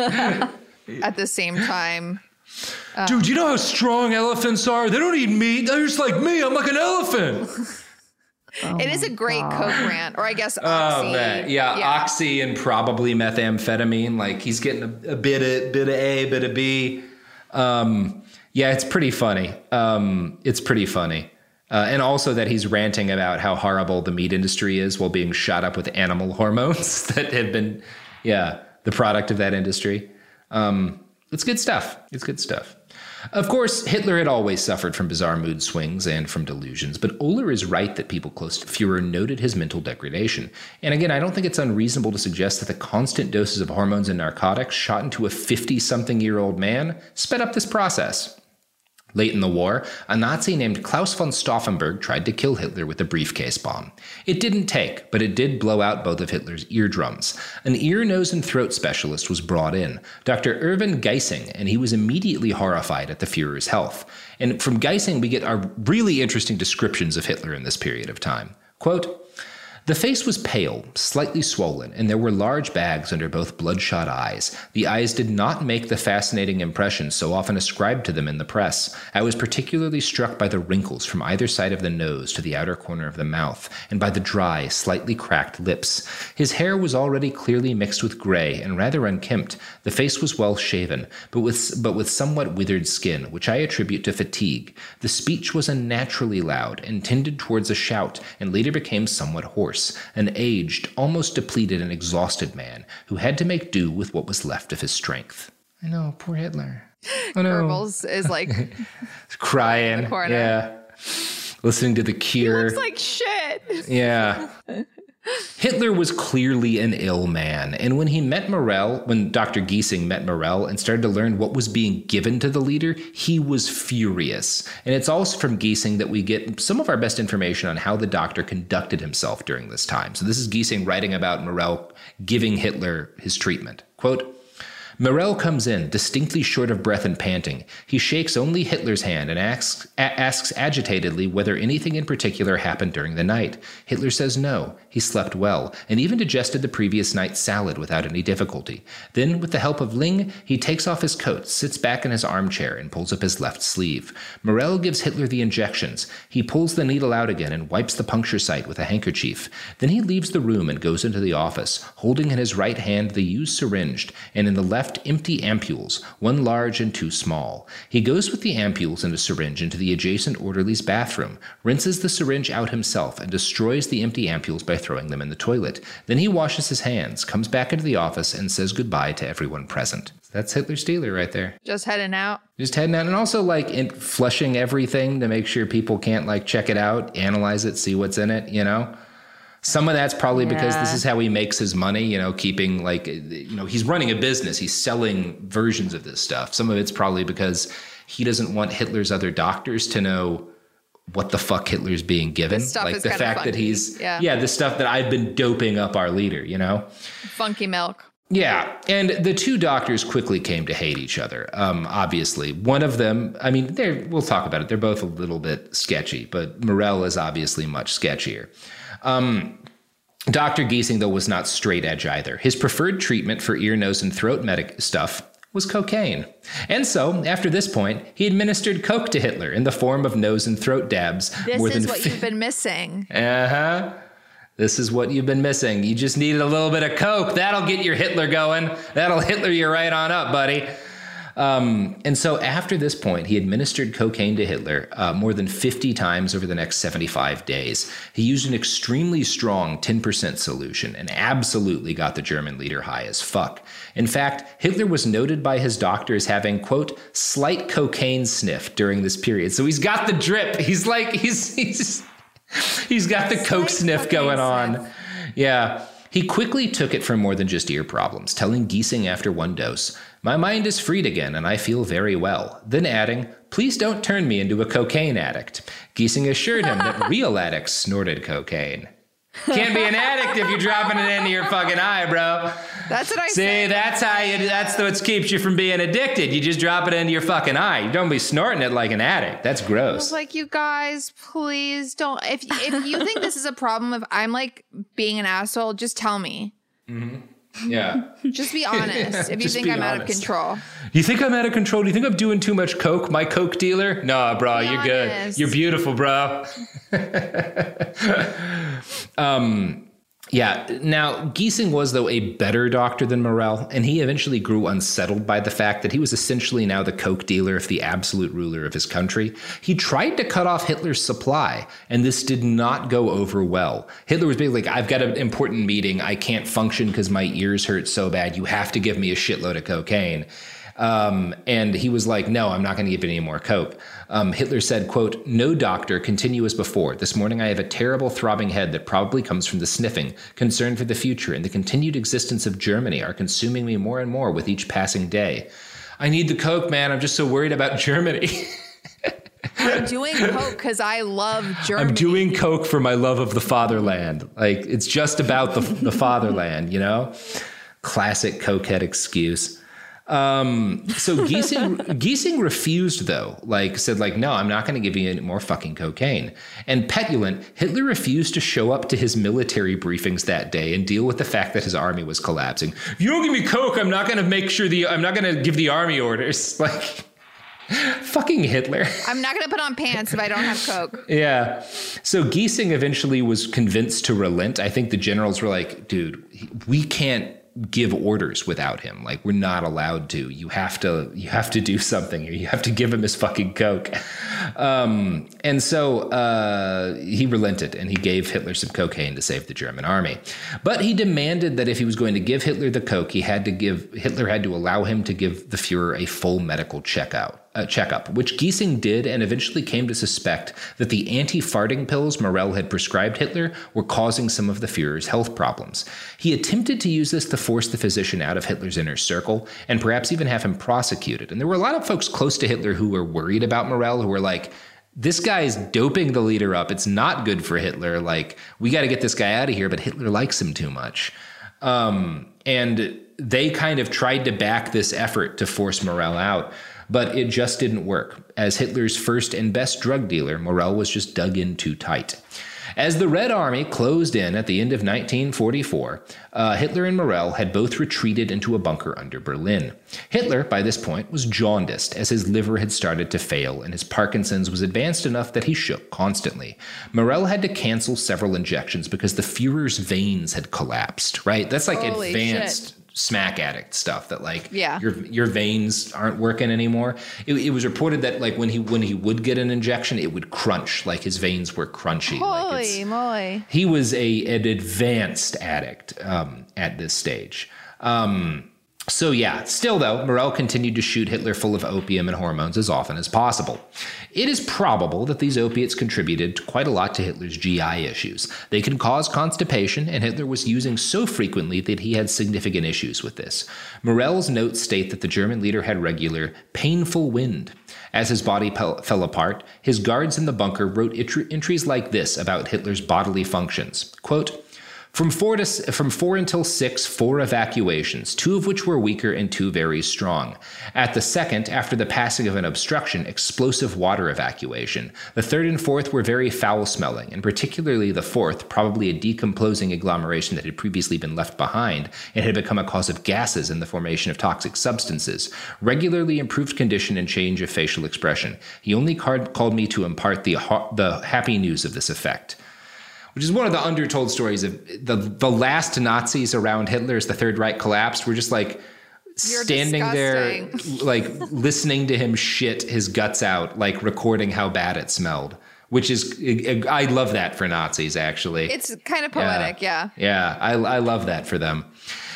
at the same time. Uh, Dude, you know how strong elephants are? They don't eat meat. They're just like me. I'm like an elephant. Oh it is a great God. Coke rant, or I guess Oxy. Oh, man. Yeah, yeah, Oxy and probably methamphetamine. Like he's getting a, a bit of bit of A, bit of B. Um, Yeah, it's pretty funny. Um, it's pretty funny. Uh, and also that he's ranting about how horrible the meat industry is while being shot up with animal hormones that have been, yeah, the product of that industry. Um, it's good stuff. It's good stuff. Of course, Hitler had always suffered from bizarre mood swings and from delusions, but Oehler is right that people close to Fuhrer noted his mental degradation. And again, I don't think it's unreasonable to suggest that the constant doses of hormones and narcotics shot into a fifty-something-year-old man sped up this process. Late in the war, a Nazi named Klaus von Stauffenberg tried to kill Hitler with a briefcase bomb. It didn't take, but it did blow out both of Hitler's eardrums. An ear, nose, and throat specialist was brought in, Doctor Erwin Geising, and he was immediately horrified at the Führer's health. And from Geising, we get our really interesting descriptions of Hitler in this period of time. Quote, "The face was pale, slightly swollen, and there were large bags under both bloodshot eyes. The eyes did not make the fascinating impression so often ascribed to them in the press. I was particularly struck by the wrinkles from either side of the nose to the outer corner of the mouth, and by the dry, slightly cracked lips. His hair was already clearly mixed with gray and rather unkempt. The face was well shaven, but with, but with somewhat withered skin, which I attribute to fatigue. The speech was unnaturally loud and tended towards a shout, and later became somewhat hoarse. An aged, almost depleted and exhausted man who had to make do with what was left of his strength." I know, poor Hitler. Oh no. Goebbels is like crying. Yeah. Listening to The Cure. He looks like shit. Yeah. Hitler was clearly an ill man, and when he met Morell, when Doctor Giesing met Morell and started to learn what was being given to the leader, he was furious. And it's also from Giesing that we get some of our best information on how the doctor conducted himself during this time. So this is Giesing writing about Morell giving Hitler his treatment. Quote, "Morell comes in, distinctly short of breath and panting. He shakes only Hitler's hand and asks, a- asks agitatedly whether anything in particular happened during the night. Hitler says no, he slept well, and even digested the previous night's salad without any difficulty. Then, with the help of Ling, he takes off his coat, sits back in his armchair, and pulls up his left sleeve. Morell gives Hitler the injections. He pulls the needle out again and wipes the puncture site with a handkerchief. Then he leaves the room and goes into the office, holding in his right hand the used syringe, and in the left empty ampules, one large and two small. He goes with the ampules and a syringe into the adjacent orderly's bathroom, rinses the syringe out himself, and destroys the empty ampules by throwing them in the toilet. Then he washes his hands, comes back into the office, and says goodbye to everyone present." That's Hitler's dealer right there. Just heading out. Just heading out, and also like in flushing everything to make sure people can't like check it out, analyze it, see what's in it, you know? Some of that's probably yeah. because this is how he makes his money, you know, keeping like, you know, he's running a business. He's selling versions of this stuff. Some of it's probably because he doesn't want Hitler's other doctors to know what the fuck Hitler's being given. Like the fact funky. that he's, yeah. yeah, the stuff that I've been doping up our leader, you know? Funky milk. Yeah, and the two doctors quickly came to hate each other, um, obviously. One of them, I mean, they're, we'll talk about it. They're both a little bit sketchy, but Morell is obviously much sketchier. Um, Doctor Giesing, though, was not straight edge either. His preferred treatment for ear, nose, and throat medic stuff was cocaine. And so, after this point, he administered coke to Hitler in the form of nose and throat dabs. This more is than what fi- you've been missing. Uh-huh. This is what you've been missing. You just needed a little bit of coke. That'll get your Hitler going. That'll Hitler you right on up, buddy. Um, and so after this point, he administered cocaine to Hitler uh, more than fifty times over the next seventy-five days. He used an extremely strong ten percent solution and absolutely got the German leader high as fuck. In fact, Hitler was noted by his doctor as having, quote, slight cocaine sniff during this period. So he's got the drip. He's like, he's, he's, he's got the coke sniff going on. Yeah. He quickly took it for more than just ear problems, telling Giesing after one dose, "My mind is freed again and I feel very well." Then adding, "Please don't turn me into a cocaine addict." Giesing assured him that real addicts snorted cocaine. Can't be an addict if you're dropping it into your fucking eye, bro. That's what I See, say. that's how you, that's what keeps you from being addicted. You just drop it into your fucking eye. You don't be snorting it like an addict. That's gross. I was like, you guys, please don't. If, if you think this is a problem, if I'm like being an asshole, just tell me. Mm-hmm. Yeah. Just be honest. If you think I'm honest. out of control. You think I'm out of control? Do you think I'm doing too much coke? My coke dealer? Nah, bro, be you're honest. Good. You're beautiful, bro. um, yeah. Now, Giesing was, though, a better doctor than Morell, and he eventually grew unsettled by the fact that he was essentially now the coke dealer of the absolute ruler of his country. He tried to cut off Hitler's supply, and this did not go over well. Hitler was basically like, I've got an important meeting. I can't function because my ears hurt so bad. You have to give me a shitload of cocaine. Um, and he was like, no, I'm not going to give you any more coke. Um, Hitler said, quote, "No, doctor, continue as before. This morning I have a terrible throbbing head that probably comes from the sniffing. Concern for the future and the continued existence of Germany are consuming me more and more with each passing day." I need the coke, man. I'm just so worried about Germany. I'm doing coke because I love Germany. I'm doing coke for my love of the fatherland. Like, it's just about the, the fatherland, you know? Classic cokehead excuse. Um, so Giesing, Giesing refused, though, like said, like, no, I'm not going to give you any more fucking cocaine. And petulant, Hitler refused to show up to his military briefings that day and deal with the fact that his army was collapsing. If you don't give me coke, I'm not going to make sure the, I'm not going to give the army orders. Like, fucking Hitler. I'm not going to put on pants if I don't have coke. Yeah. So Giesing eventually was convinced to relent. I think the generals were like, dude, we can't give orders without him. Like, we're not allowed to. You have to, you have to do something, or you have to give him his fucking coke. Um, and so uh, he relented, and he gave Hitler some cocaine to save the German army. But he demanded that if he was going to give Hitler the coke, he had to give Hitler had to allow him to give the Fuhrer a full medical checkout. Uh, checkup, which Giesing did, and eventually came to suspect that the anti-farting pills Morell had prescribed Hitler were causing some of the Fuhrer's health problems. He attempted to use this to force the physician out of Hitler's inner circle, and perhaps even have him prosecuted. And there were a lot of folks close to Hitler who were worried about Morell, who were like, this guy's doping the leader up. It's not good for Hitler. Like, we got to get this guy out of here, but Hitler likes him too much. Um, and they kind of tried to back this effort to force Morell out. But it just didn't work. As Hitler's first and best drug dealer, Morell was just dug in too tight. As the Red Army closed in at the end of nineteen forty-four, uh, Hitler and Morell had both retreated into a bunker under Berlin. Hitler, by this point, was jaundiced, as his liver had started to fail and his Parkinson's was advanced enough that he shook constantly. Morell had to cancel several injections because the Fuhrer's veins had collapsed, right? That's like Holy advanced... shit. Smack addict stuff that like yeah. your your veins aren't working anymore. It, it was reported that like when he when he would get an injection, it would crunch, like his veins were crunchy. Holy like moly! He was a an advanced addict um, at this stage. Um, so yeah, still though, Morell continued to shoot Hitler full of opium and hormones as often as possible. It is probable that these opiates contributed quite a lot to Hitler's G I issues. They could cause constipation, and Hitler was using so frequently that he had significant issues with this. Morell's notes state that the German leader had regular, painful wind. As his body pe- fell apart, his guards in the bunker wrote it- entries like this about Hitler's bodily functions. Quote, From four, to, from four until six, four evacuations, two of which were weaker and two very strong. At the second, after the passing of an obstruction, explosive water evacuation. The third and fourth were very foul-smelling, and particularly the fourth, probably a decomposing agglomeration that had previously been left behind and had become a cause of gases in the formation of toxic substances. Regularly improved condition and change of facial expression. He only card- called me to impart the, ha- the happy news of this effect. Which is one of the undertold stories of the the last Nazis around Hitler as the Third Reich collapsed were just like You're standing disgusting. there, like listening to him shit his guts out, like recording how bad it smelled. Which is, I love that for Nazis, actually. It's kind of poetic, yeah. Yeah, yeah I, I love that for them.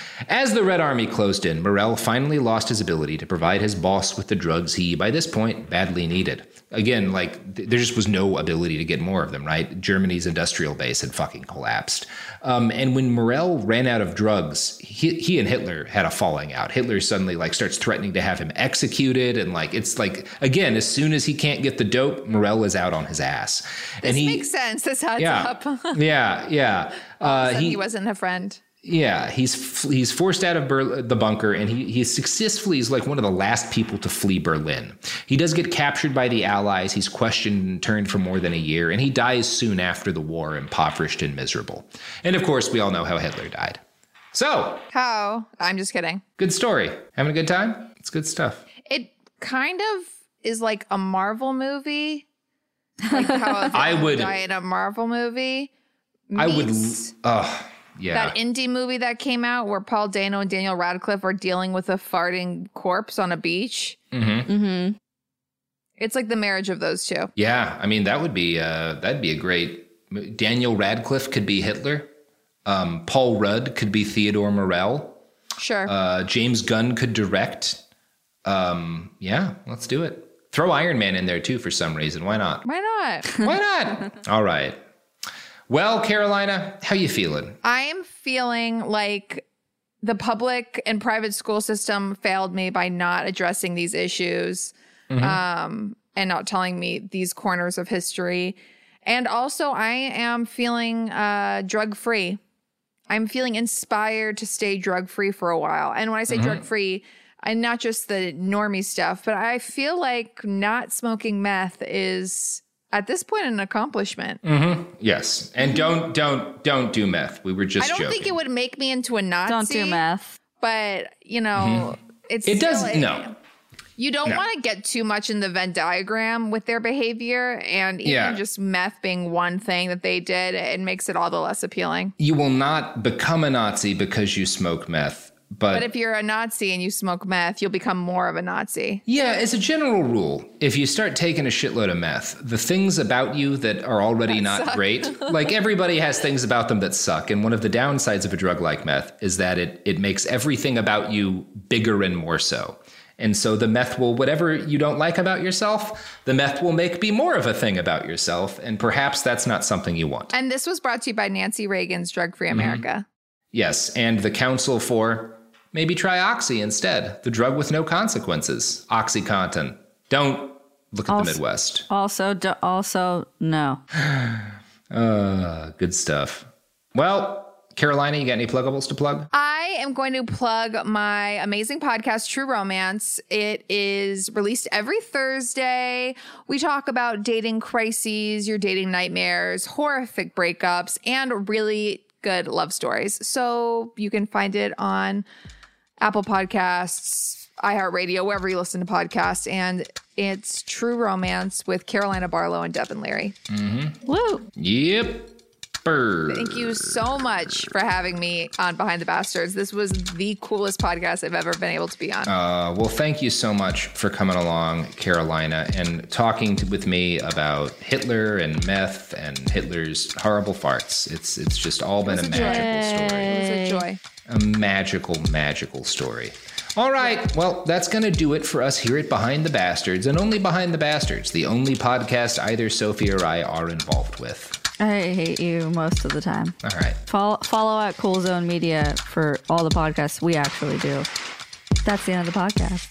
As the Red Army closed in, Morell finally lost his ability to provide his boss with the drugs he, by this point, badly needed. Again, like, th- there just was no ability to get more of them, right? Germany's industrial base had fucking collapsed. Um, and when Morell ran out of drugs, he, he and Hitler had a falling out. Hitler suddenly, like, starts threatening to have him executed. And, like, it's like, again, as soon as he can't get the dope, Morell is out on his ass. This and he, makes sense. This adds yeah, up. yeah, yeah. Uh, he, he wasn't a friend. Yeah, he's he's forced out of Ber- the bunker, and he he successfully is like one of the last people to flee Berlin. He does get captured by the Allies. He's questioned and turned for more than a year, and he dies soon after the war, impoverished and miserable. And of course, we all know how Hitler died. So, How? I'm just kidding. good story. Having a good time? It's good stuff. It kind of is like a Marvel movie. Like how a I would- die in a Marvel movie. I would. meets Oh, yeah. that indie movie that came out where Paul Dano and Daniel Radcliffe are dealing with a farting corpse on a beach. Mm-hmm. Mm-hmm. It's like the marriage of those two. Yeah, I mean that would be uh, that'd be a great. Daniel Radcliffe could be Hitler. Um, Paul Rudd could be Theodore Morell. Sure. Uh, James Gunn could direct. Um, yeah, let's do it. Throw Iron Man in there too for some reason. Why not? Why not? Why not? All right. Well, Carolina, how you feeling? I am feeling like the public and private school system failed me by not addressing these issues. Mm-hmm. Um, and not telling me these corners of history. And also, I am feeling uh, drug-free. I'm feeling inspired to stay drug-free for a while. And when I say mm-hmm. drug-free, and not just the normie stuff, but I feel like not smoking meth is at this point an accomplishment. Mm-hmm. Yes. And don't, don't, don't do meth. We were just joking. I don't joking. think it would make me into a Nazi. Don't do meth. But, you know, mm-hmm. it's It still does, a, no. You don't no. want to get too much in the Venn diagram with their behavior. And even yeah. just meth being one thing that they did, it makes it all the less appealing. You will not become a Nazi because you smoke meth. But, but if you're a Nazi and you smoke meth, you'll become more of a Nazi. Yeah, as a general rule, if you start taking a shitload of meth, the things about you that are already that not suck. great, like everybody has things about them that suck. And one of the downsides of a drug like meth is that it it makes everything about you bigger and more so. And so the meth will, whatever you don't like about yourself, the meth will make be more of a thing about yourself. And perhaps that's not something you want. And this was brought to you by Nancy Reagan's Drug-Free America. Mm-hmm. Yes, and the Council for... Maybe try Oxy instead, the drug with no consequences. OxyContin. Don't look at also, the Midwest. Also, do, also, no. uh, good stuff. Well, Carolina, you got any pluggables to plug? I am going to plug my amazing podcast, True Romance. It is released every Thursday. We talk about dating crises, your dating nightmares, horrific breakups, and really good love stories. So you can find it on Apple Podcasts, iHeartRadio, wherever you listen to podcasts. And it's True Romance with Carolina Barlow and Devin Leary. Mm-hmm. Woo. Yep. Burr. Thank you so much for having me on Behind the Bastards. This was the coolest podcast I've ever been able to be on. Uh, well, thank you so much for coming along, Carolina, and talking to, with me about Hitler and meth and Hitler's horrible farts. It's it's just all been a, a magical story. It was a joy. A magical, magical story. All right. Well, that's going to do it for us here at Behind the Bastards, and only Behind the Bastards, the only podcast either Sophie or I are involved with. I hate you most of the time. All right. Follow, follow at Cool Zone Media for all the podcasts we actually do. That's the end of the podcast.